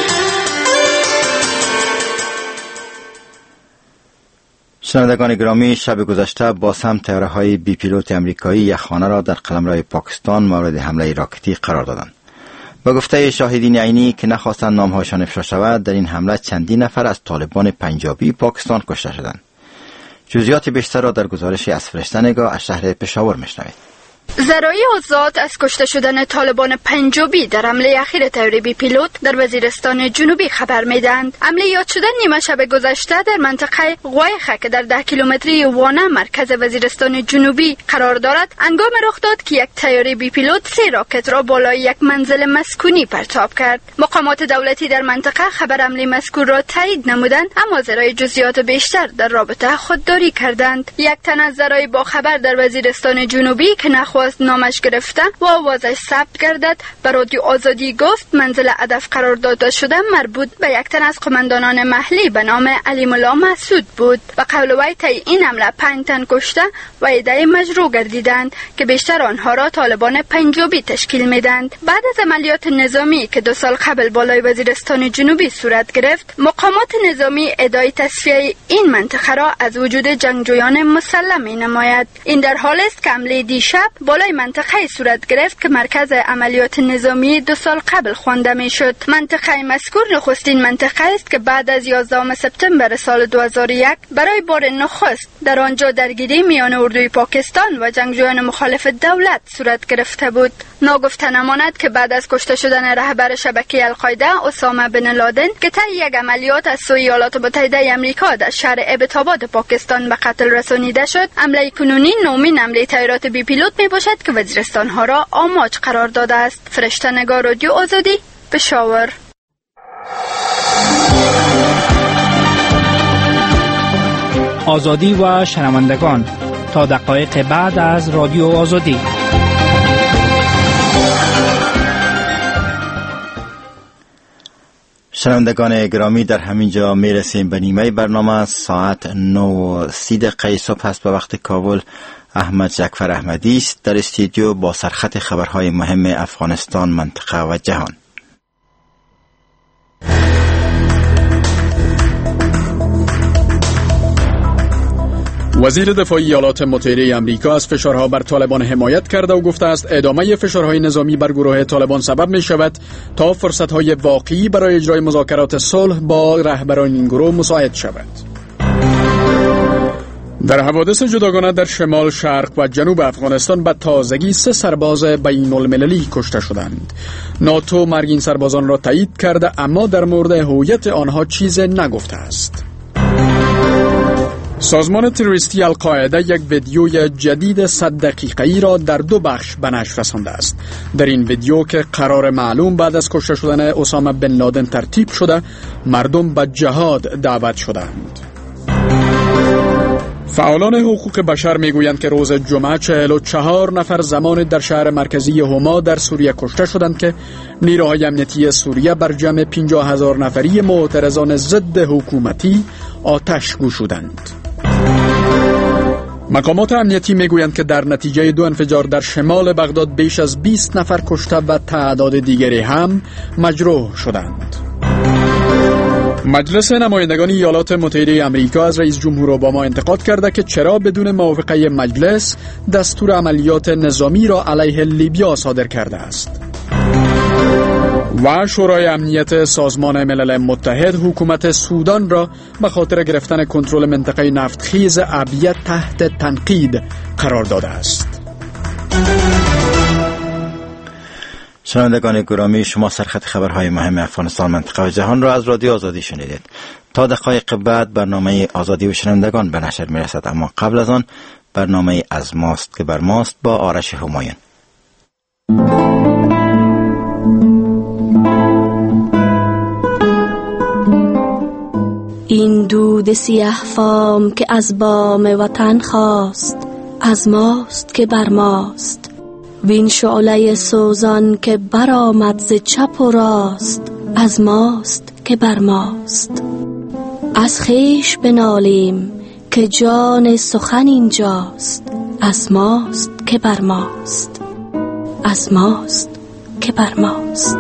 شنوندگان گرامی، شب گذشته باز هم طیاره‌های بی پیلوت امریکایی یک خانه را در قلمرو پاکستان مورد حمله راکتی قرار دادند. با گفته شاهدین عینی که نخواستند نامهایشان افشا شود، در این حمله چندین نفر از طالبان پنجابی پاکستان کشته شدند. جزئیات بیشتر را در گزارشی از فرشته نگاه از شهر پشاور میشنوید. ذرایع آزاد از کشته شدن طالبان پنجابی در حمله اخیر طیاره بی پیلوت در وزیرستان جنوبی خبر میدهند. حمله یاد شده نیمه شب گذشته در منطقه غویخه که در 10 کیلومتری وانه مرکز وزیرستان جنوبی قرار دارد، هنگام رخ داد که یک طیاره بی پیلوت 3 راکت را بالای یک منزل مسکونی پرتاب کرد. مقامات دولتی در منطقه خبر حمله مذکور را تایید نمودند، اما ذرایع جزئیات بیشتر در رابطه خودداری کردند. یک تن از ذرایع با خبر در وزیرستان جنوبی که نخواست نامش گرفته و آوازش ثبت گردد به رادیو آزادی گفت منزل هدف قرار داده شده مربوط به یک تن از قماندانان محلی به نام علی مولا مسعود بود. به قول وی طی این حمله 5 تن کشته و عده مجروح گردیدند که بیشتر آنها را طالبان پنجابی تشکیل میدند. بعد از عملیات نظامی که 2 سال قبل بالای وزیرستان جنوبی صورت گرفت، مقامات نظامی ادعای تصفیه این منطقه را از وجود جنگجویان مسلح می نماید. این در حالی است که حمله دیشب بالای منطقه صورت گرفت که مرکز عملیات نظامی 2 سال قبل خوانده می شد. منطقه مذکور نخستین منطقه است که بعد از 11 سپتامبر سال 2001 برای بار نخست در آنجا درگیری میان اردوی پاکستان و جنگجویان مخالف دولت صورت گرفته بود. ناگفته نماند که بعد از کشته شدن رهبر شبکه القاعده اسامه بن لادن که طی یک عملیات از سوی ایالات متحده آمریکا در شهر ابتاباد پاکستان به قتل رسانیده شد، حمله کنونی نومین حمله طیارات بی پیلوت می باشد که وزیرستان ها را آماج قرار داده است. فرشته نگار، رادیو آزادی، پشاور. آزادی و شنوندگان، تا دقایق بعد از رادیو آزادی. شنوندگان گرامی، در همین جا میرسیم به نیمه برنامه. ساعت 9:30 صبح است به وقت کابل. احمد جعفر احمدی است در استودیو با سرخط خبرهای مهم افغانستان، منطقه و جهان. وزیر دفاع ایالات متحده آمریکا از فشارها بر طالبان حمایت کرده و گفته است ادامه فشارهای نظامی بر گروه طالبان سبب می شود تا فرصتهای واقعی برای اجرای مذاکرات صلح با رهبران این گروه مساعد شود. در حوادث جداگانه در شمال، شرق و جنوب افغانستان به تازگی 3 سرباز بین المللی کشته شدند. ناتو مرگ این سربازان را تایید کرده اما در مورد هویت آنها چیز نگفته است. سازمان تروریستی القاعده یک ویدیوی جدید 100 دقیقه‌ای را در 2 بخش به نشر رسانده است. در این ویدیو که قرار معلوم بعد از کشته شدن اسامه بن لادن ترتیب شده، مردم به جهاد دعوت شدند. فعالان حقوق بشر میگویند که روز جمعه 44 نفر زمان در شهر مرکزی هما در سوریه کشته شدند که نیروهای امنیتی سوریه بر جمع 50,000 نفری معترضان ضد حکومتی آتش گشودند. مقامات امنیتی میگویند که در نتیجه 2 انفجار در شمال بغداد بیش از 20 نفر کشته و تعداد دیگری هم مجروح شدند. مجلس نمایندگان ایالات متحده آمریکا از رئیس جمهور اوباما انتقاد کرده که چرا بدون موافقه مجلس دستور عملیات نظامی را علیه لیبیا صادر کرده است. و شورای امنیت سازمان ملل متحد حکومت سودان را به خاطر گرفتن کنترل منطقه نفتخیز ابیه تحت تنقید قرار داده است. شنوندگان گرامی، شما سرخط خبرهای مهم افغانستان، منطقه و جهان را از رادیو آزادی شنیدید. تا دقایق بعد برنامه آزادی و شنوندگان به نشر می رسد، اما قبل از آن برنامه از ماست که بر ماست با آرش همایون. این دود سیاه فام که از بام وطن خواست، از ماست که بر ماست. وین شعله سوزان که برآمد ز چپ و راست، از ماست که بر ماست. از خویش بنالیم که جان سخن اینجاست، از ماست که بر ماست، از ماست که بر ماست.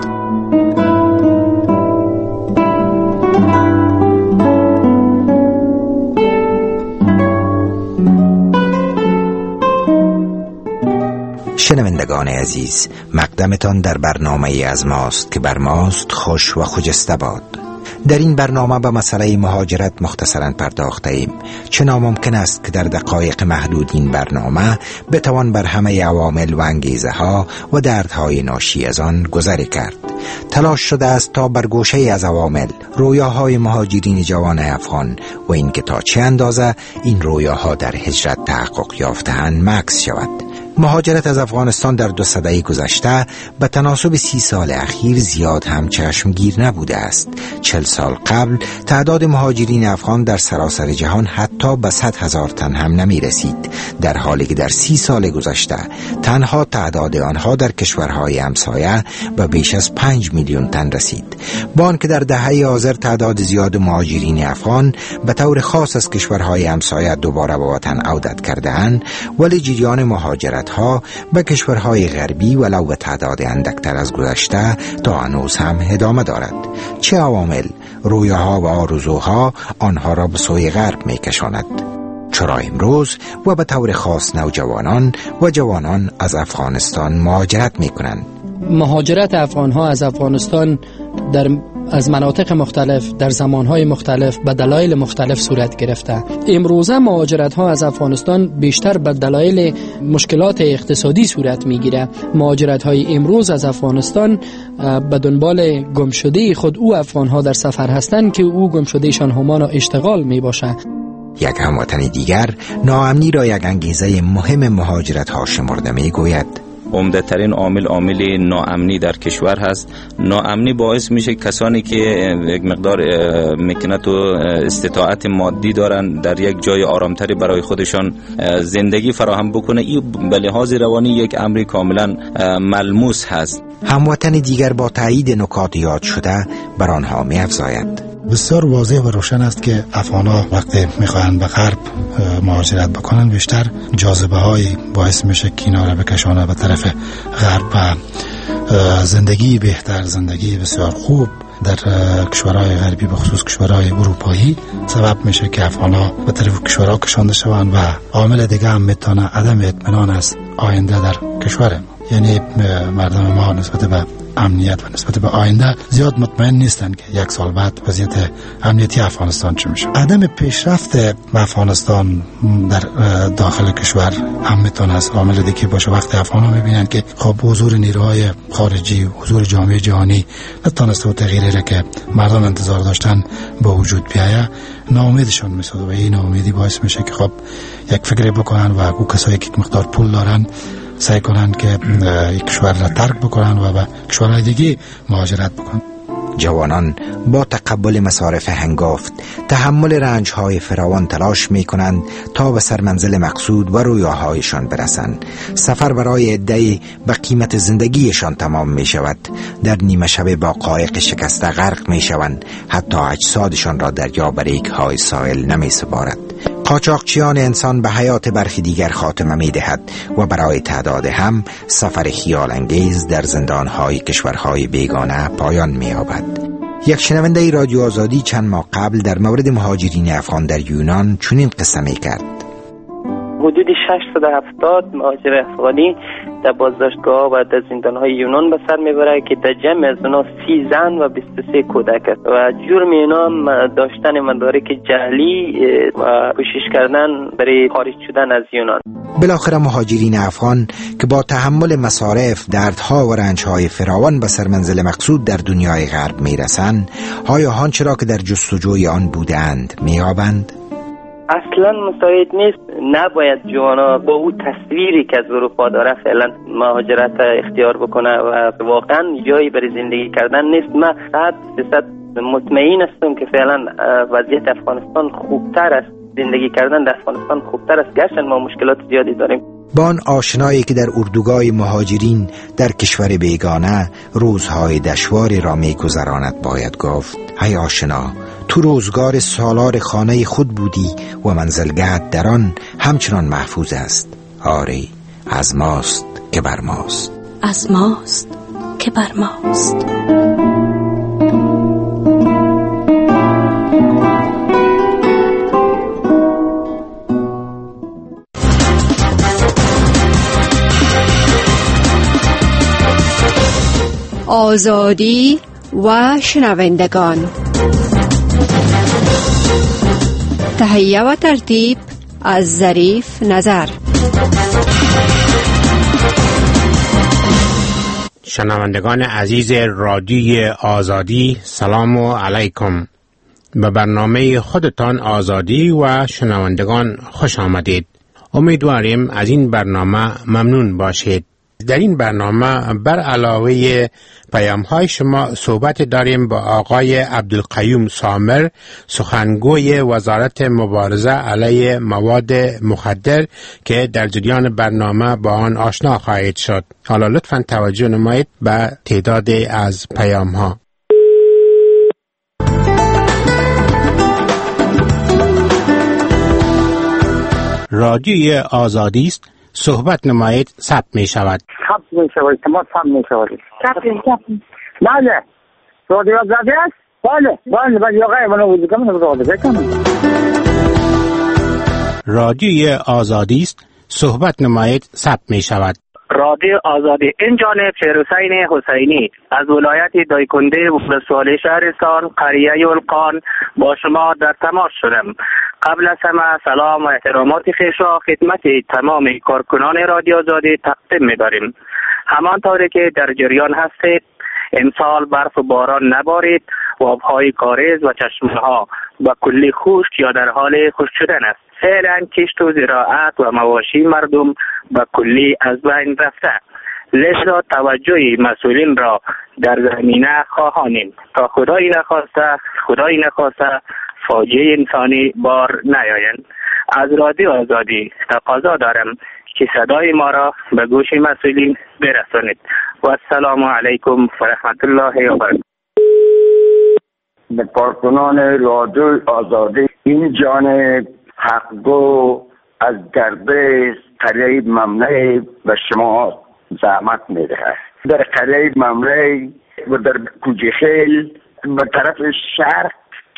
شنوندگان عزیز، مقدمتان در برنامه از ماست که بر ماست خوش و خجسته باد. در این برنامه به مسئله مهاجرت مختصراً پرداخته ایم. چه ناممکن است که در دقایق محدود این برنامه بتوان بر همه عوامل و انگیزه ها و دردهای ناشی از آن گذر کرد. تلاش شده است تا بر گوشه از عوامل رویاهای مهاجرین جوان افغان و اینکه تا چه اندازه این رویاها در هجرت تحقق یافته‌اند مکث شود. مهاجرت از افغانستان در 2 سده گذشته به تناسب 30 سال اخیر زیاد هم چشمگیر نبوده است. 40 سال قبل تعداد مهاجرین افغان در سراسر جهان حتی به 100,000 تن هم نمی رسید، در حالی که در 30 سال گذشته تنها تعداد آنها در کشورهای همسایه به بیش از 5 میلیون تن رسید. با آنکه در دهه آذر تعداد زیاد مهاجرین افغان به طور خاص از کشورهای همسایه دوباره به وطن عودت کرده‌اند، ولی جریان مهاجرت ها به کشورهای غربی ولو به تعداد اندکتر از گذشته تا هنوز هم ادامه دارد. چه عوامل، رویاها و آرزوها آنها را به سوی غرب می کشاند؟ چرا امروز و به طور خاص نوجوانان و جوانان از افغانستان مهاجرت می کنند؟ مهاجرت افغانها از افغانستان از مناطق مختلف در زمانهای مختلف به دلایل مختلف صورت گرفته. امروزه مهاجرت ها از افغانستان بیشتر به دلایل مشکلات اقتصادی صورت میگیره. مهاجرت های امروز از افغانستان به دنبال گمشده خود او افغان ها در سفر هستند که او گمشدهشان همان اشتغال می باشه. یک هموطن دیگر ناامنی را یک انگیزه مهم مهاجرت ها شمرده می گوید. عمده ترین عامل ناامنی در کشور هست. ناامنی باعث میشه کسانی که یک مقدار مکنت و استطاعت مادی دارن در یک جای آرامتری برای خودشان زندگی فراهم بکنه. این به لحاظ روانی یک امری کاملا ملموس هست. هموطن دیگر با تایید نکات یاد شده بر آنها می‌افزاید. بسیار واضح و روشن است که افغان‌ها وقتی می‌خواهند به غرب مهاجرت بکنن بیشتر جاذبه های باعث میشه که اینا را بکشانه به طرف غرب و زندگی بهتر، زندگی بسیار خوب در کشورهای غربی، به خصوص کشورهای اروپایی سبب میشه که افغان‌ها به طرف کشورها کشانده شوند و عامل دیگه هم میتونه عدم اطمینان از آینده در کشور ما. یعنی مردم ما نسبت به امنیت و نسبت به آینده زیاد مطمئن نیستن که یک سال بعد وضعیت امنیتی افغانستان چه میشه. عدم پیشرفت افغانستان در داخل کشور هم میتونه از عامل دیگه باشه. وقتی افغان‌ها میبینن که خب حضور نیروهای خارجی، حضور جامعه جهانی نتونسته و تغییری را که مردم انتظار داشتن به وجود بیایه، ناامیدشون میشه و این ناامیدی باعث میشه که خب یک فکری بکنن و او کسایی که مقدار پول دارن سعی کنن که کشور را ترک بکنن و به کشورهای دیگه مهاجرت بکنن. جوانان با تقبل مصارف هنگفت، تحمل رنج‌های فراوان تلاش می‌کنند تا به سرمنزل مقصود و رویاهایشان برسند. سفر برای عده‌ای به قیمت زندگیشان تمام می‌شود. در نیمه شب با قایق شکسته غرق می‌شوند، حتی اجسادشان را دریا بر ریگ‌های ساحل نمی‌سپارد. قاچاقچیان انسان به حیات برخی دیگر خاتمه می‌دهد و برای تعداد هم سفر خیال انگیز در زندان‌های کشورهای بیگانه پایان می‌یابد. یک شنونده رادیو آزادی چند ماه قبل در مورد مهاجرین افغان در یونان چنین قصه می‌کرد. حدود 670 مهاجر افغانی در بازداشتگاه و در زندان‌های یونان به سر میبره که در جمع از اونا 30 زن و 23 کودک است و جرم اینا هم داشتن مدارک جعلی و کوشش کردن برای خارج شدن از یونان. بالاخره مهاجرین افغان که با تحمل مصارف، دردها و رنج‌های فراوان به سرمنزل مقصود در دنیای غرب میرسند، آیا آنچه را که در جستجوی آن بودند می‌یابند؟ اصلا مساعد نیست. نباید جوانا با او تصویری که از اروپا داره فعلا مهاجرت اختیار بکنه و واقعا جایی برای زندگی کردن نیست. من 100% مطمئن هستم که فعلا وضعیت افغانستان خوبتر است، زندگی کردن در افغانستان خوبتر است، گرچه ما مشکلات زیادی داریم. با آن آشنایی که در اردوگاه مهاجرین در کشور بیگانه روزهای دشواری را می‌گذراند باید گفت: ای آشنا، تو روزگار سالار خانه خود بودی و منزلگه‌ات در آن همچنان محفوظ است. آری، از ماست که بر ماست. از ماست که بر ماست. آزادی و شنوندگان، تهیه و ترتیب از ظریف نظر. شنوندگان عزیز رادیوی آزادی، سلام علیکم. به برنامه خودتان آزادی و شنوندگان خوش آمدید. امیدواریم از این برنامه ممنون باشید. در این برنامه بر علاوه پیام‌های شما صحبت داریم با آقای عبدالقیوم سامر، سخنگوی وزارت مبارزه علیه مواد مخدر که در جریان برنامه با آن آشنا خواهید شد. حالا لطفاً توجه نمایید به تعداد از پیام‌ها. رادیوی آزادی است. صحبت نمایید، ثبت می شود. ثبت می شود، شما ثبت می شود. بله، رادیو آزادی است. بله، آقای منو وجود کنم رادیو کنم. رادیوی آزادی است. صحبت نمایید، ثبت می شود. رادیو آزادی. این جانب شیرحسین حسینی از ولایت دایکنده ولسوالی شهرستان قریه القان با شما در تماس شدم. قبل از همه سلام و احترامات خویش را خدمت تمام کارکنان رادیو آزادی تقدیم می‌بریم. همانطوری که در جریان هستید، امسال برف و باران نبارید و آب‌های کاریز و چشمه‌ها به کلی خشک یا در حال خشک شدن است. فعلا کشت و زراعت و مواشی مردم به کلی از بین رفته. لذا توجه مسئولین را در زمینه خواهانیم تا خدای نخواسته فاجعه انسانی بار نیایند. از رادیو آزادی تقاضا دارم که صدای ما را به گوش مسئولین برسانید. و السلام علیکم و رحمت الله و برکاته. به کارکنان رادیو آزادی این جانب حقگو از گردش قریه ممنوع به شما زحمت میده. در قریه ممنوع و در کوچه‌خیل به طرف شرق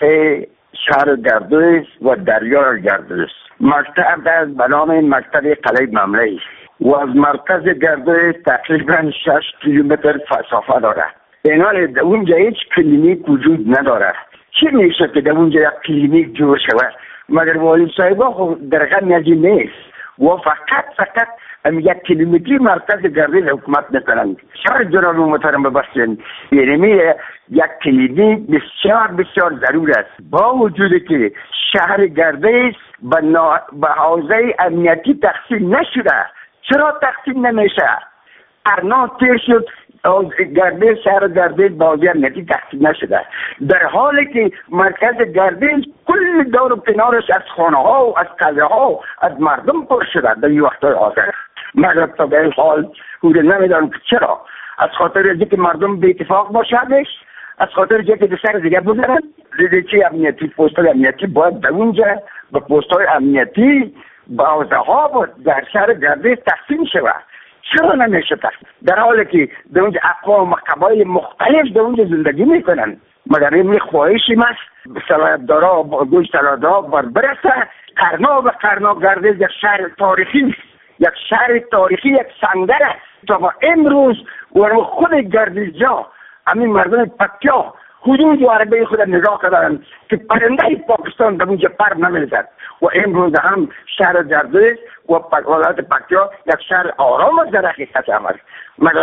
شهر گردش و دریا گردش مکتب است به نام مکتب قلعه ممنوع و از مرکز گردش تقریبا 6 کیلومتر فاصله دارد. این حال در اونجا هیچ کلینیک وجود ندارد. چی میشه که در اونجا یک کلینیک جور شود؟ مگر والی صاحبا خود در غنیجی نیست و فقط یک کیلومتری مرکز گردش حکومت نکنند. شهر جناب محترم ببخشید، یعنی یک کلینیک بسیار ضرور است. با وجودی که شهر گردش به حوزه امنیتی تقسیم نشده. چرا تقسیم نمیشه؟ ارنا تیر شد گردش، شهر گردش با حوزه امنیتی تقسیم نشده، در حالی که مرکز گردش کل دور و کنارش از خانه ها و از قلعه ها از مردم پر شده در این وقت حاضر. مگر تا به این حال حوله نمیدانم که چرا، از خاطر اینکه مردم به اتفاق باشدش، از خاطر اینکه به سر دیگه بزنن. دیگه چی امنیتی، پست‌های امنیتی باید در اونجا به پست‌های امنیتی با حوزه ها در شهر گردش تقسیم شود. چرا نمیشه تقسیم؟ در حالی که در اونجا اقوام و قبایل مختلف در اونجا زندگی میکنن. مگر این خواهشی است صلاحیت‌دارا گوش صلاحیت‌دارا برسه قرنا به قرنا گردش یک شهر تاریخی، یک شهر تاریخی، یک سنگر است. تا با امروز و خود گردشجا همین مردم پکتیا حدود عربی خود نگاه کردن که پرنده پاکستان در اونجا پر نمیزد و امروز هم شهر گردش و ولایت پکتیا یک شهر آرام است در حقیقت عمل. مگر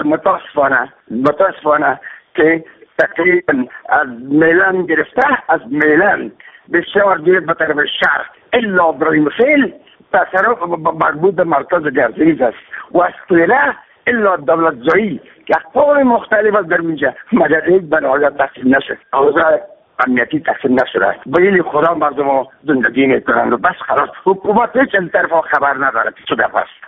متاسفانه که تقریبا از میلان گرفته، از میلان بسیار دیر به طرف شرق الا ابراهیم خیل تصرف مربوط به مرکز گردش است و از طوله الا دولت زایی که اقوام مختلف از در اینجا مگر هیچ بناهایت تقسیم نشد، حوزه امنیتی تقسیم نشده. با این خدا مردم ها زندگی میکنند و بس خلاص. حکومت هیچ این طرف ها خبر نداره که چه دفعه است.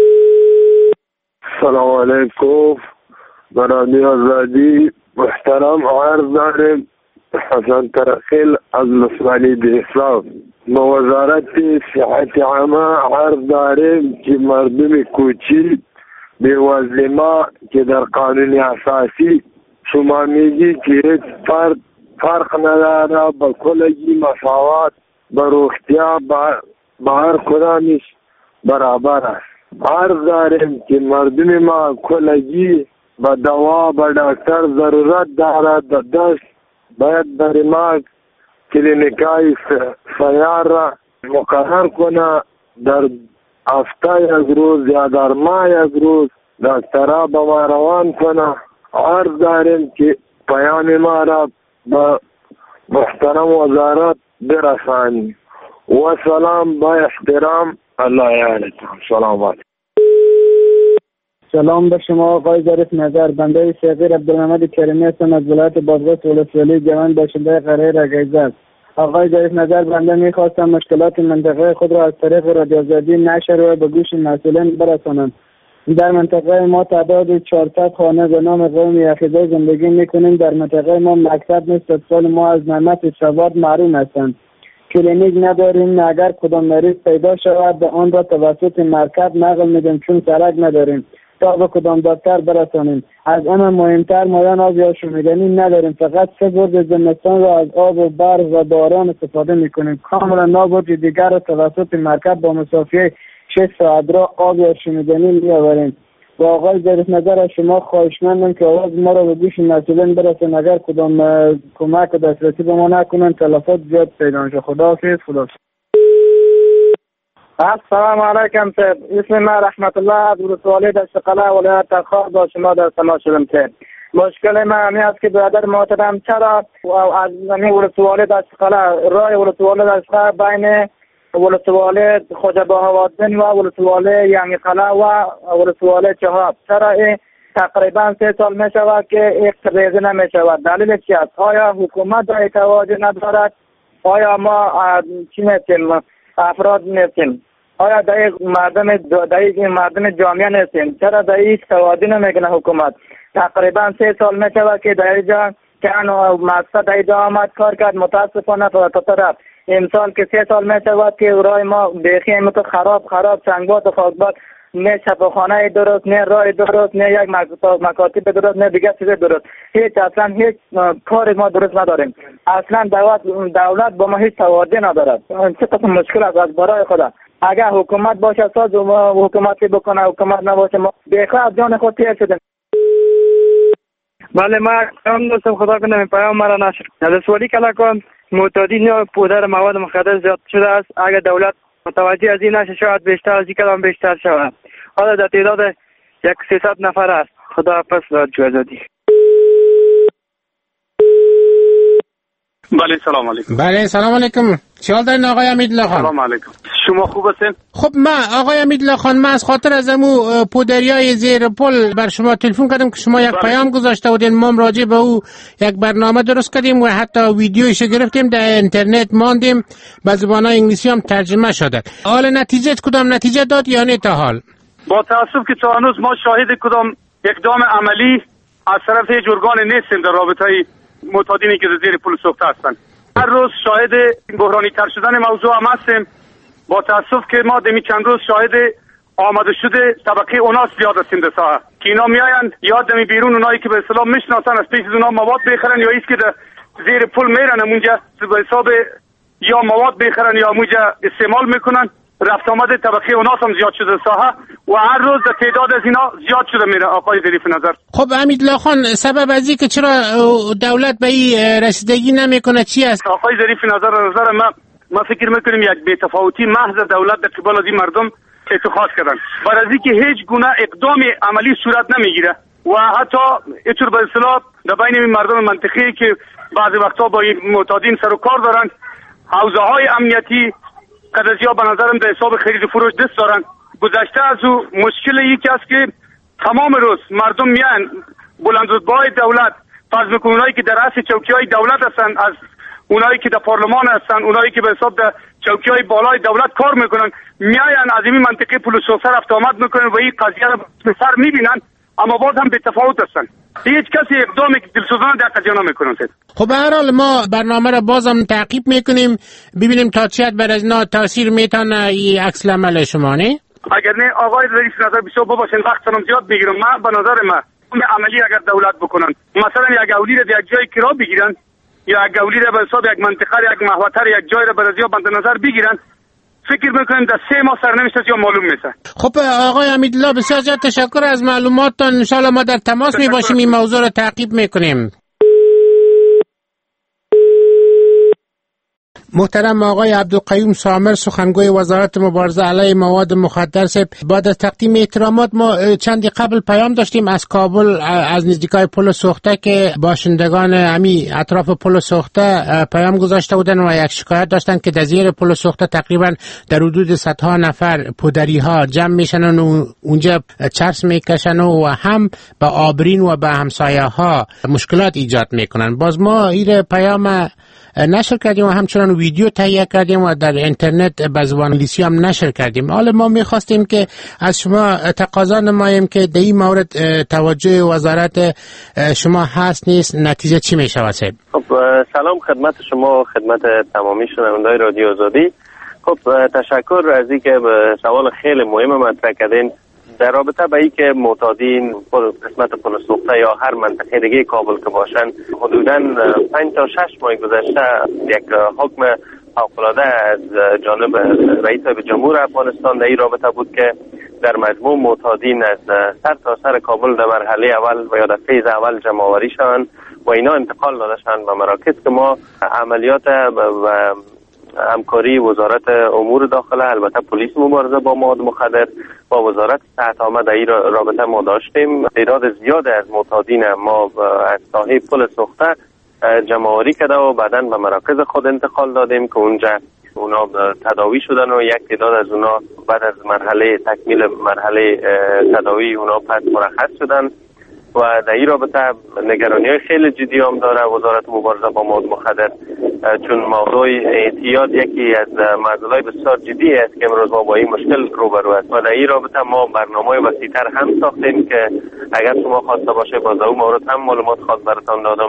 سلام علیکم. برادی آزادی محترم عرض داریم حسن ترخیل از مسئولی به اسلام. ما وزارت صحت عامه عرض داریم که مردم کوچی به وضع ما که در قانون اساسی شما میگی که هیچ فرق نداره، با کلگی مساوات به روغتیا با هر کدامش برابر است. عرض داریم که مردم ما کلگی به دوا به دکتر ضرورت دارد، دست باید در ما کلینیکای سیار را مقرر کنه، در هفته یک روز یا در ماه یک روز دکترها به ما روان کنه. عرض داریم که پیام ما را به محترم وزارت برسانی و سلام با احترام. الله یعلمکم. سلامات. سلام به شما آقای ظریف نظر. بنده صغیر عبدالحمید کریمی هستم از ولایت بادغیس ولسوالی جوان باشنده قریه رگیزه. آقای ظریف نظر، بنده میخواستم مشکلات منطقه خود را از طریق رادیو آزادی نشر و به گوش مسئولین برسانم. در منطقه ما تعداد 400 خانه به نام قوم یخیده زندگی میکنیم. در منطقه ما مکتب نیست، اطفال ما از نعمت سواد محروم هستند. کلینیک نداریم، اگر کدام مریض پیدا شود به آن را توسط مرکز نقل میدیم چون سرک نداریم تا به کدام دکتر برسانیم. از آن مهمتر مایان آب یا شومیدنی نداریم، فقط 3 برج زمستان را از آب و برق و باران استفاده میکنیم. کاملا 9 برج دیگر را توسط مرکز با مسافه 6 ساعت را آب یا شومیدنی میآوریم. با آقای ظریف نظر از شما خواهشمندم که آواز ما را به گوش مسئولین برسه، اگر کدام کمک و دسترسی به ما نکنن تلفات زیاد پیدا میشه. خداحافظ. السلام علیکم سید. اسم من رحمت الله از ولسوالی دشتقله ولایت تخار با شما در تماس شدم سید. مشکل من همی است که برادر محترم چرا از ولسوالی دشتقله راه ولسوالی دشتقله بین ولسوالی خوجه بهاوالدین و ولسوالی یعنی قلعه و ولسوالی چهاب چرا این تقریبا 3 سال می شود که یک ریزی نمی شود؟ دلیل چی است؟ آیا حکومت در توجه ندارد؟ آیا ما چی نیستیم؟ افراد نیستیم؟ آیا در مردم جامعه نیستیم؟ چرا در این توجه نمیکنه حکومت؟ تقریبا 3 سال می شود که در اینجا که انو مقصد ایجا آمد کار کرد. متاسفانه طرف انسان که 3 سال می شود که راه ما بیخی تو خراب سنگباد و خاکباد، نه شفاخانه درست، نه راه درست، نه یک مکاتب درست، نه دیگه چیز درست، هیچ کار ما درست نداریم. اصلا دولت با ما هیچ توجه ندارد. چه قسم مشکل است از برای خدا. اگر حکومت باشه ساز و حکومتی بکنه، حکومت نباشه ما بیخی از جان خود تیر شدیم. بله ما هم دوستم خدا کنم این پیام مرا نشر. از سوالی کلا کن معتادین یا پودر مواد مخدر زیاد شده است. اگر دولت متوجه از این نشه شاید بیشتر از این کلام بیشتر شود. حالا در تعداد 300 نفر است. خدا پس رادیو آزادی. بله سلام علیکم. بله سلام علیکم. چه حال دارین آقای امیدالله خان؟ سلام علیکم. شما خوب هستین؟ خب ما آقای امیدالله خان ما از خاطر از امو پودریای زیر پل بر شما تلفن کردیم که شما یک پیام گذاشته بودین، ما راجع به او یک برنامه درست کردیم و حتی ویدیویش گرفتیم در اینترنت ماندیم، به زبان انگلیسی هم ترجمه شده. حال نتیجه کدام نتیجه داد یا نه تا حال؟ با تاسف که تا هنوز ما شاهد کدام اقدام عملی از طرف هیچ ارگان نیستیم در رابطه معتادینی که زیر پل سوخته هستند. هر روز شاهد بحرانی تر شدن موضوع هم هستیم. با تاسف که ما دمی چند روز شاهد آمده شده طبقه اوناس زیاد هستیم در ساحه که اینا میاین یا دمی بیرون اونایی که به اصطلاح میشناسن از پیش اونا مواد بخرن یا ایست که در زیر پل میرن اونجا به حساب یا مواد بخرن یا اونجا استعمال میکنن. رفت آمد طبقه اوناس هم زیاد شده ساحه و هر روز در تعداد از اینا زیاد شده میره. آقای ظریف نظر خب امیدالله خان سبب از این که چرا دولت به این رسیدگی نمیکنه چی است؟ آقای ظریف نظر ما فکر میکنیم یک بی‌تفاوتی محض دولت در قبال از این مردم اتخاذ کردن برای از اینکه هیچ گونه اقدام عملی صورت نمیگیره و حتی اینطور به اصطلاح در بین این مردم منطقه‌ای که بعضی وقتا با این معتادین سر و کار دارن، حوزه های امنیتی قدرزیا به نظرم در حساب خرید و فروش دست دارن. گذشته از او مشکل یکی است که تمام روز مردم میان بلندرتبه‌های دولت فرض میکنن اونایی که در رأس چوکی‌های دولت هستن، از اونایی که در پارلمان هستن، اونایی که به حساب در چوکی‌های بالای دولت کار میکنن، میاین از این منطقه پل سوخته رفت آمد میکنن و این قضیه رو به سر میبینن، اما باز هم به تفاوت هستن. هیچ کسی اقدامی که دلسوزانه در قضیه نمیکنن. خب به هر حال ما برنامه را بازم تعقیب میکنیم ببینیم تا چه حد بر از اینا تاثیر میتونه این عکس العمل شما نه. اگر نه آقای ظریف نظر بسیار باباشن وقتم زیاد بگیرم. من به نظر من عملی اگر دولت بکنن مثلا یک اولی را در یک جای کرا بگیرن یا یک اولی را به حساب یک منطقه یک محوطه یک جای را برازیا بند نظر بگیرن، فکر میکنیم در 3 ماه سرنوشت یا معلوم میشه. خب آقای امیدالله بسیار زیاد تشکر از معلوماتتان. ان شاء الله ما در تماس میباشیم این موضوع را تعقیب میکنیم. محترم آقای عبدالقیوم سامر سخنگوی وزارت مبارزه علیه مواد مخدر صاحب، بعد از تقدیم احترامات ما چندی قبل پیام داشتیم از کابل از نزدیکای پل سوخته که باشندگان امی اطراف پل سوخته پیام گذاشته بودن و یک شکایت داشتن که در زیر پل سوخته تقریبا در حدود صدها نفر پودری ها جمع میشن و اونجا چرس میکشن و هم به آبرین و به همسایه ها مشکلات ایجاد میکنن. باز ما این پیام نشر کردیم و همچنان ویدیو تهیه کردیم و در اینترنت به زبان انگلیسی هم نشر کردیم. حالا ما میخواستیم که از شما تقاضا نماییم که در این مورد توجه وزارت شما هست نیست، نتیجه چی میشود؟ خب سلام خدمت شما، خدمت تمامی شنوندگان رادیو آزادی. خب تشکر از اینکه سوال خیلی مهم مطرح کردین در رابطه با اینکه معتادین قسمت پل سوخته یا هر منطقه دیگه کابل که باشن حدوداً 5 تا 6 ماه گذشته یک حکم فوق‌العاده از جانب رئیس جمهور افغانستان در این رابطه بود که در مجموع معتادین از سر تا سر کابل در مرحله اول و یا در فیز اول جمع آوری شوند و اینا انتقال داده شوند به مراکز که ما عملیات و همکاری وزارت امور داخله، البته پلیس مبارزه با مواد مخدر با وزارت صحت آمد این رابطه ما داشتیم. تعداد زیاد از معتادین ما از ساحه پل سوخته جمع آوری کرده و بعداً به مراکز خود انتقال دادیم که اونجا اونا تداوی شدن و یک تعداد از اونا بعد از تکمیل مرحله تداوی اونا پس مرخص شدن و در این رابطه نگرانی خیلی جدی هم داره وزارت مبارزه با مواد مخدر، چون موضوع اعتیاد یکی از معضلات بسیار جدی است که امروز ما با این مشکل روبرو است و در این رابطه ما برنامه وسیع‌تر هم ساختیم که اگر شما خواسته باشه باز اون مورد هم معلومات خاص براتون دادم.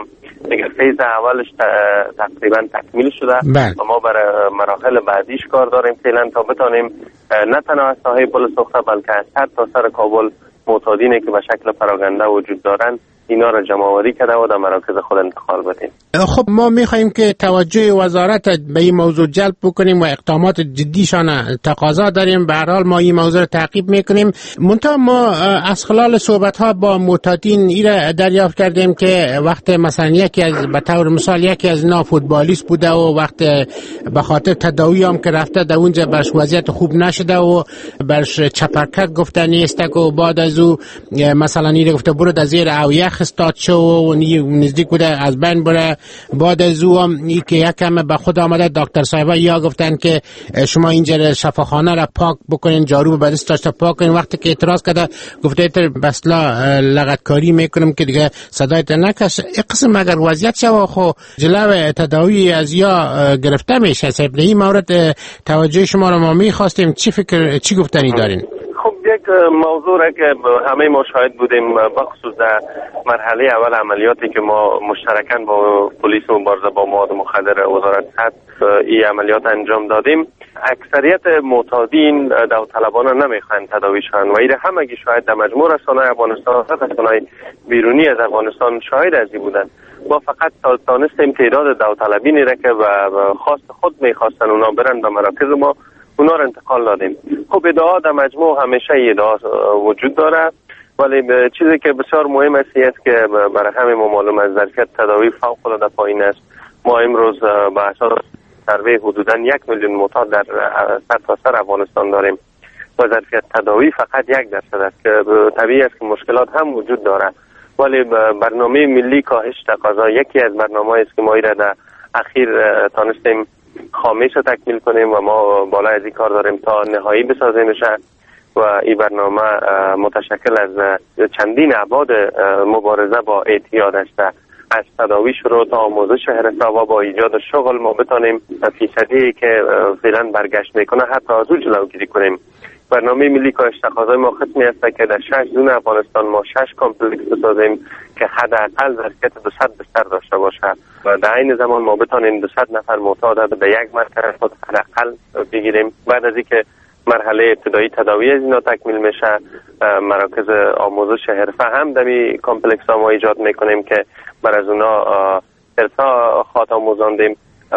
دیگه فیز اولش تقریبا تکمیل شده و ما برای مراحل بعدیش کار داریم فعلا تا بتانیم نه تنها از ساحه پل سوخته بلکه از سر تا سر کابل معتادینی که به شکل پراگنده وجود دارن اینا را جمع آوری کرده و در مراکز خود انتقال بدیم. خب ما میخوایم که توجه وزارت به این موضوع جلب بکنیم و اقدامات جدیشان تقاضا داریم. به هر حال ما این موضوع را تعقیب میکنیم. منتها ما از خلال صحبت ها با معتادین ایره دریافت کردیم که وقت مثلا به طور مثال یکی از اینا فوتبالیست بوده و وقت به خاطر تداوی هم که رفته در اونجا برش وضعیت خوب نشده و برش چپرکک گفته نیسته و بعد از او مثلا ایره گفته برو در زیر یخ استاد شو و نزدیک بوده از بین بره. بعد از او هم که یکم به خود آمده دکتر صاحبه یا گفتن که شما اینجا شفاخانه را پاک بکنین، جارو به دستش پاک کنین. وقتی که اعتراض کرده گفته بسلا لغتکاری میکنم که دیگه صدایت نکش. این قسم اگر وضعیت شو خو جلو تداوی از یا گرفته میشه. صاحب این مورد توجه شما را ما میخواستیم چی گفتنی دارین؟ خب یک موضوع را که همه ما شاهد بودیم بخصوص در مرحله اول عملیاتی که ما مشترکاً با پلیس مبارزه با مواد مخدر وزارت صحت این عملیات انجام دادیم. اکثریت معتادین داوطلبانه نمیخواهند تداوی شوند و این همگی شاهد در مجموع رسانه‌های افغانستان و رسانه‌های بیرونی از افغانستان شاهد از این بودند. ما فقط تانستیم تعداد داوطلبینی را که و خواست خود میخواستن اونا برن به مراکز ما اونا را انتقال دادیم. خب ادعا در مجموع همیشه ادعا وجود داره، ولی چیزی که بسیار مهم است که برای همه ما معلوم است ظرفیت تداوی فوق العاده پایین است. ما امروز به اساس سروی حدوداً 1 میلیون معتاد در سرتاسر افغانستان داریم و ظرفیت تداوی فقط 1% است که طبیعی است که مشکلات هم وجود داره، ولی برنامه ملی کاهش تقاضا یکی از برنامه‌ای است که ما را در اخیر تانستیم خامش رو تکمیل کنیم و ما بالای از این کار داریم تا نهایی بسازیمش و این برنامه متشکل از چندین ابعاد مبارزه با اعتیاد است. از تداوی شروع تا آموزش حرفه و با ایجاد شغل ما بتانیم فیصدی که فعلا برگشت میکنه حتی از او جلوگیری کنیم. برنامه ملی کاهش تقاضای ما قسمی است که در 6 زون افغانستان ما 6 کامپلکس بسازیم که حداقل ظرفیت 200 بستر داشته باشه و در این زمان ما بتانیم 200 نفر معتاد به یک مرکز خود حداقل بگیریم. بعد از اینکه مرحله ابتدایی تداوی از اینا تکمیل میشه مراکز آموزش حرفه هم در این کامپلکس ها ما ایجاد میکنیم که بر از اونا حرفه خواهد آموزاندیم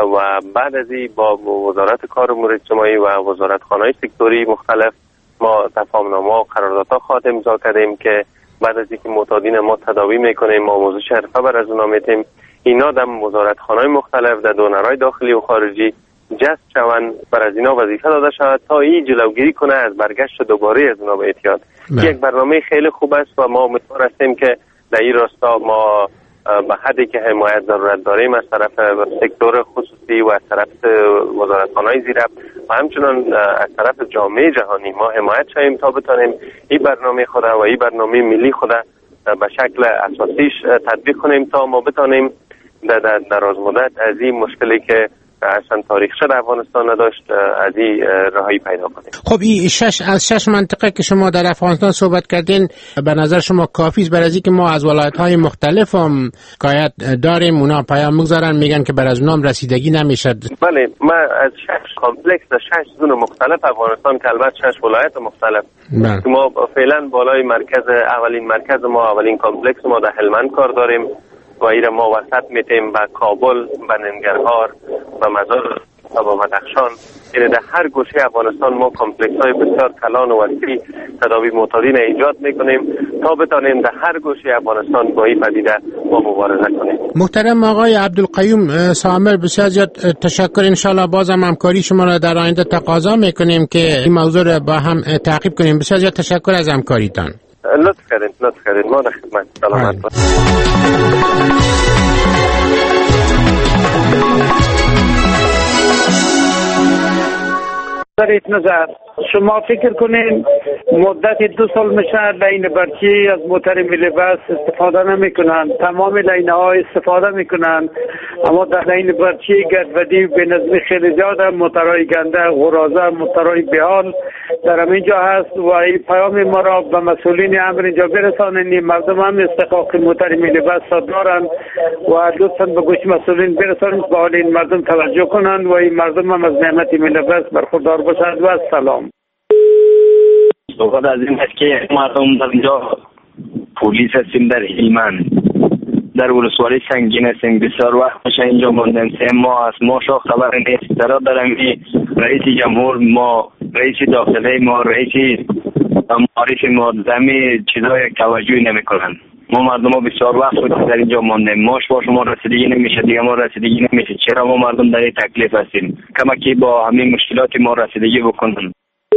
و بعد از این با وزارت کار امور اجتماعی و وزارتخانه‌های سکتوری مختلف ما تفاهمنامه و قراردادها خواهد امضا کردیم که بعد از اینکه معتادین ما تداوی میکنیم آموزش حرفه بر از اونا میتیم اینا در وزارتخانه‌های مختلف در دونرهای داخلی و خارجی جذب شوند بر از اینا وظیفه داده شود تا این جلوگیری کنه از برگشت دوباره از اونا به اعتیاد. یک برنامه خیلی خوب است و ما امیدوار هستیم که در این راستا ما به حدی که حمایت ضرورت داریم از طرف سکتور خصوصی و از طرف وزارتخانه‌های زیر و همچنان از طرف جامعه جهانی ما حمایت شویم تا بتانیم این برنامه خود و این برنامه ملی خود به شکل اساسیش تطبیق کنیم تا ما بتانیم در دراز مدت از این مشکلی که اصلا تاریخچه در افغانستان نداشت از این رهایی پیدا کنیم. خب این 6 منطقه که شما در افغانستان صحبت کردین به نظر شما کافی است برای اینکه ما از ولایت‌های مختلف هم حکایت داریم اونا پیام میگذارن میگن که بر از اونام رسیدگی نمیشه؟ بله ما از 6 کامپلکس در 6 زون مختلف افغانستان که البته 6 ولایت مختلف ما فعلا بالای اولین مرکز ما اولین کامپلکس ما در هلمند کار داریم و ایره ما وسط میتیم به کابل، به ننگرهار، به مزار و به بدخشان. یعنی در هر گوشه افغانستان ما کمپلکس های بسیار کلان و وسیع تداوی معتادین ایجاد میکنیم تا بتانیم در هر گوشه افغانستان با این پدیده ما مبارزه کنیم. محترم آقای عبدالقیوم سامر بسیار زیاد تشکر. انشالله بازم همکاری شما را در آینده تقاضا میکنیم که این موضوع را با هم تعقیب کنیم. بسیار زیاد تشکر از همکاریتان. لطف کردید ما در خدمت. سلامت نظر شما فکر کنین مدت 2 سال میشه لین برچی از موتر ملی بس استفاده نمیکنن، تمام لینه ها استفاده میکنن اما در این برچی گردبدی به نظم خیلی زیاده، موترهای گنده، غرازه، موترهای بحال در همینجا هست و این پیام ما را به مسئولین امر اینجا برسانید. مردم هم استحقاق موتر مینی بس دارند و لطفا به گوش مسئولین برسانید، به حال این مردم توجه کنند و این مردم هم از نعمت مینی بس برخوردار باشند. و سلام. صحبت از این است که مردم در اینجا پلیس هستیم در هلمند، در ولسوالی سنگین هستیم، بسیار وقت میشه اینجا موندیم، 3 ماه است، ما شو خبر نیست. در درمی رئیس جمهور ما، رئیس داخلی ما، رئیس معارف ما دمی چیزای توجهی نمیکنن. ما مردم ها بسیار وقت بود در اینجا موندیم، ماش با شما رسیدگی نمیشه، دیگه ما رسیدگی نمیشه. چرا ما مردم در این تکلیف هستیم؟ کمکی با همین مشکلات ما رسیدگی بکنن.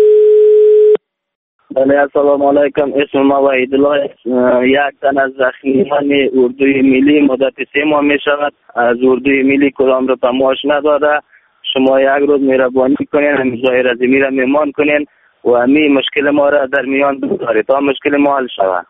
بله السلام علیکم. اسم ما وحید الله. یک تن از زخمیان اردوی ملی مدت 3 ماه می شود. از اردوی ملی کدام رو تماش نداده. شما یک روز مهربانی کنین، امضای رزمی را میمان کنین و همین مشکل ما را در میان بگذارید تا مشکل ما حل شود.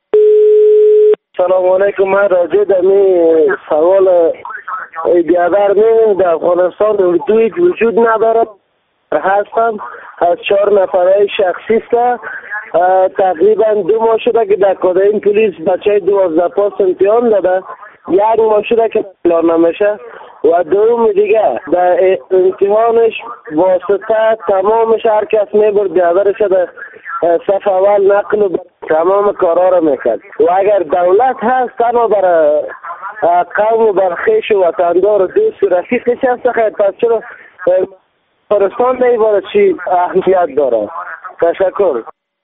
سلام علیکم. من راجع در سوال بیادر در افغانستان اردوی وجود ندارد هستم. از 4 نفره شخصی است. تقریبا 2 ماه شده که در کادین پلیس بچه 12 پاس امتحان داده. 1 ماه شده که اعلان نمیشه و دوم دیگه در امتحانش واسطه تمامش هر کس میبرد بیادرش در صف اول نقل و تمام کارا را میکرد. و اگر دولت هست تنها برای قوم و برخیش و وطندار و دوست و رفیقش هست خیر، پس چرا افغانستان دیواره چی اهمیت داره؟ تشکر.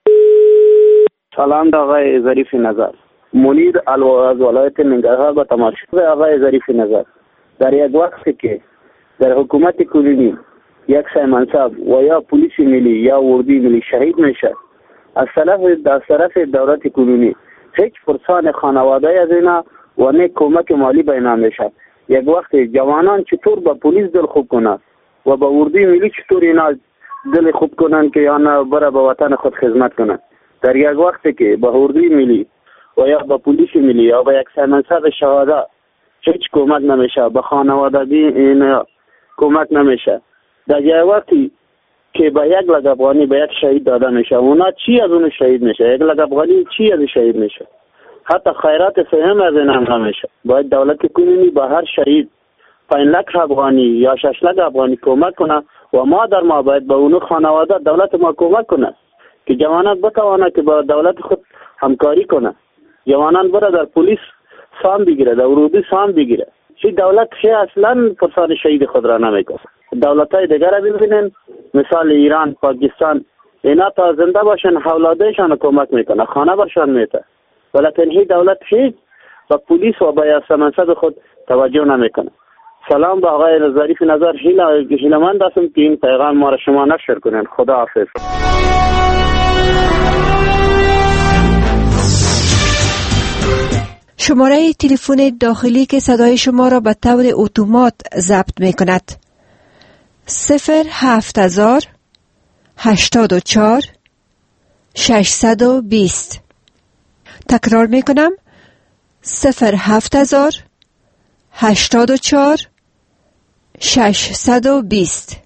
سلام آقای ظریف نظر. منیر از ولایت ننگرهار با تماشا آقای ظریف نظر. در یک وقتی که در حکومت کلونی یک منصب و یا پلیس ملی یا اردوی ملی شهید میشه، از طرف دولت کلونی هیچ پرسان خانواده از اینا و نه کمک مالی به اینا میشه. یک وقتی جوانان چطور با پلیس دل خوب کنند و با اردوی ملی چطور اینا دل خوب کنن که یا نه برای به وطن خود خدمت کنن. در یک وقتی که با اردوی ملی و یا با پلیس ملی یا با یک منصب شهاده هیچ کمک نمیشه، به خانواده این کمک نمیشه. در یک وقتی که با 1 لک افغانی به یک شهید داده میشه، اونا چی از اون شهید میشه؟ 1 لک افغانی چی از شهید میشه؟ حتی خیرات فهم از این هم نمیشه. باید دولت کنونی با هر شهید 5 لک افغانی یا 6 لک افغانی کمک کنه و ما در ما باید به اون خانواده دولت ما کمک کنه که جوانان بتوانه که با دولت خود همکاری کنه. جوانان بره در پلیس سام بگیره، در اردو سام بگیره. چی دولت چی اصلا پرسان شهید خود را نمیکنه. دولت‌های دیگر را ببینین، مثال ایران، پاکستان، اینا تا زنده باشن اولادشان کمک میکنه، خانه برشان میده. ولیکن هیچ دولت هیچ با پلیس و با منصب خود توجه نمیکنه. سلام به آقای ظریف نظر. هیلمند هستم که این پیغام ما را شما نشر کنین. خدا حافظ. شماره تلفن داخلی که صدای شما را به طور اتومات ضبط می کند 07000 84 620. تکرار می کنم 07000 84 620.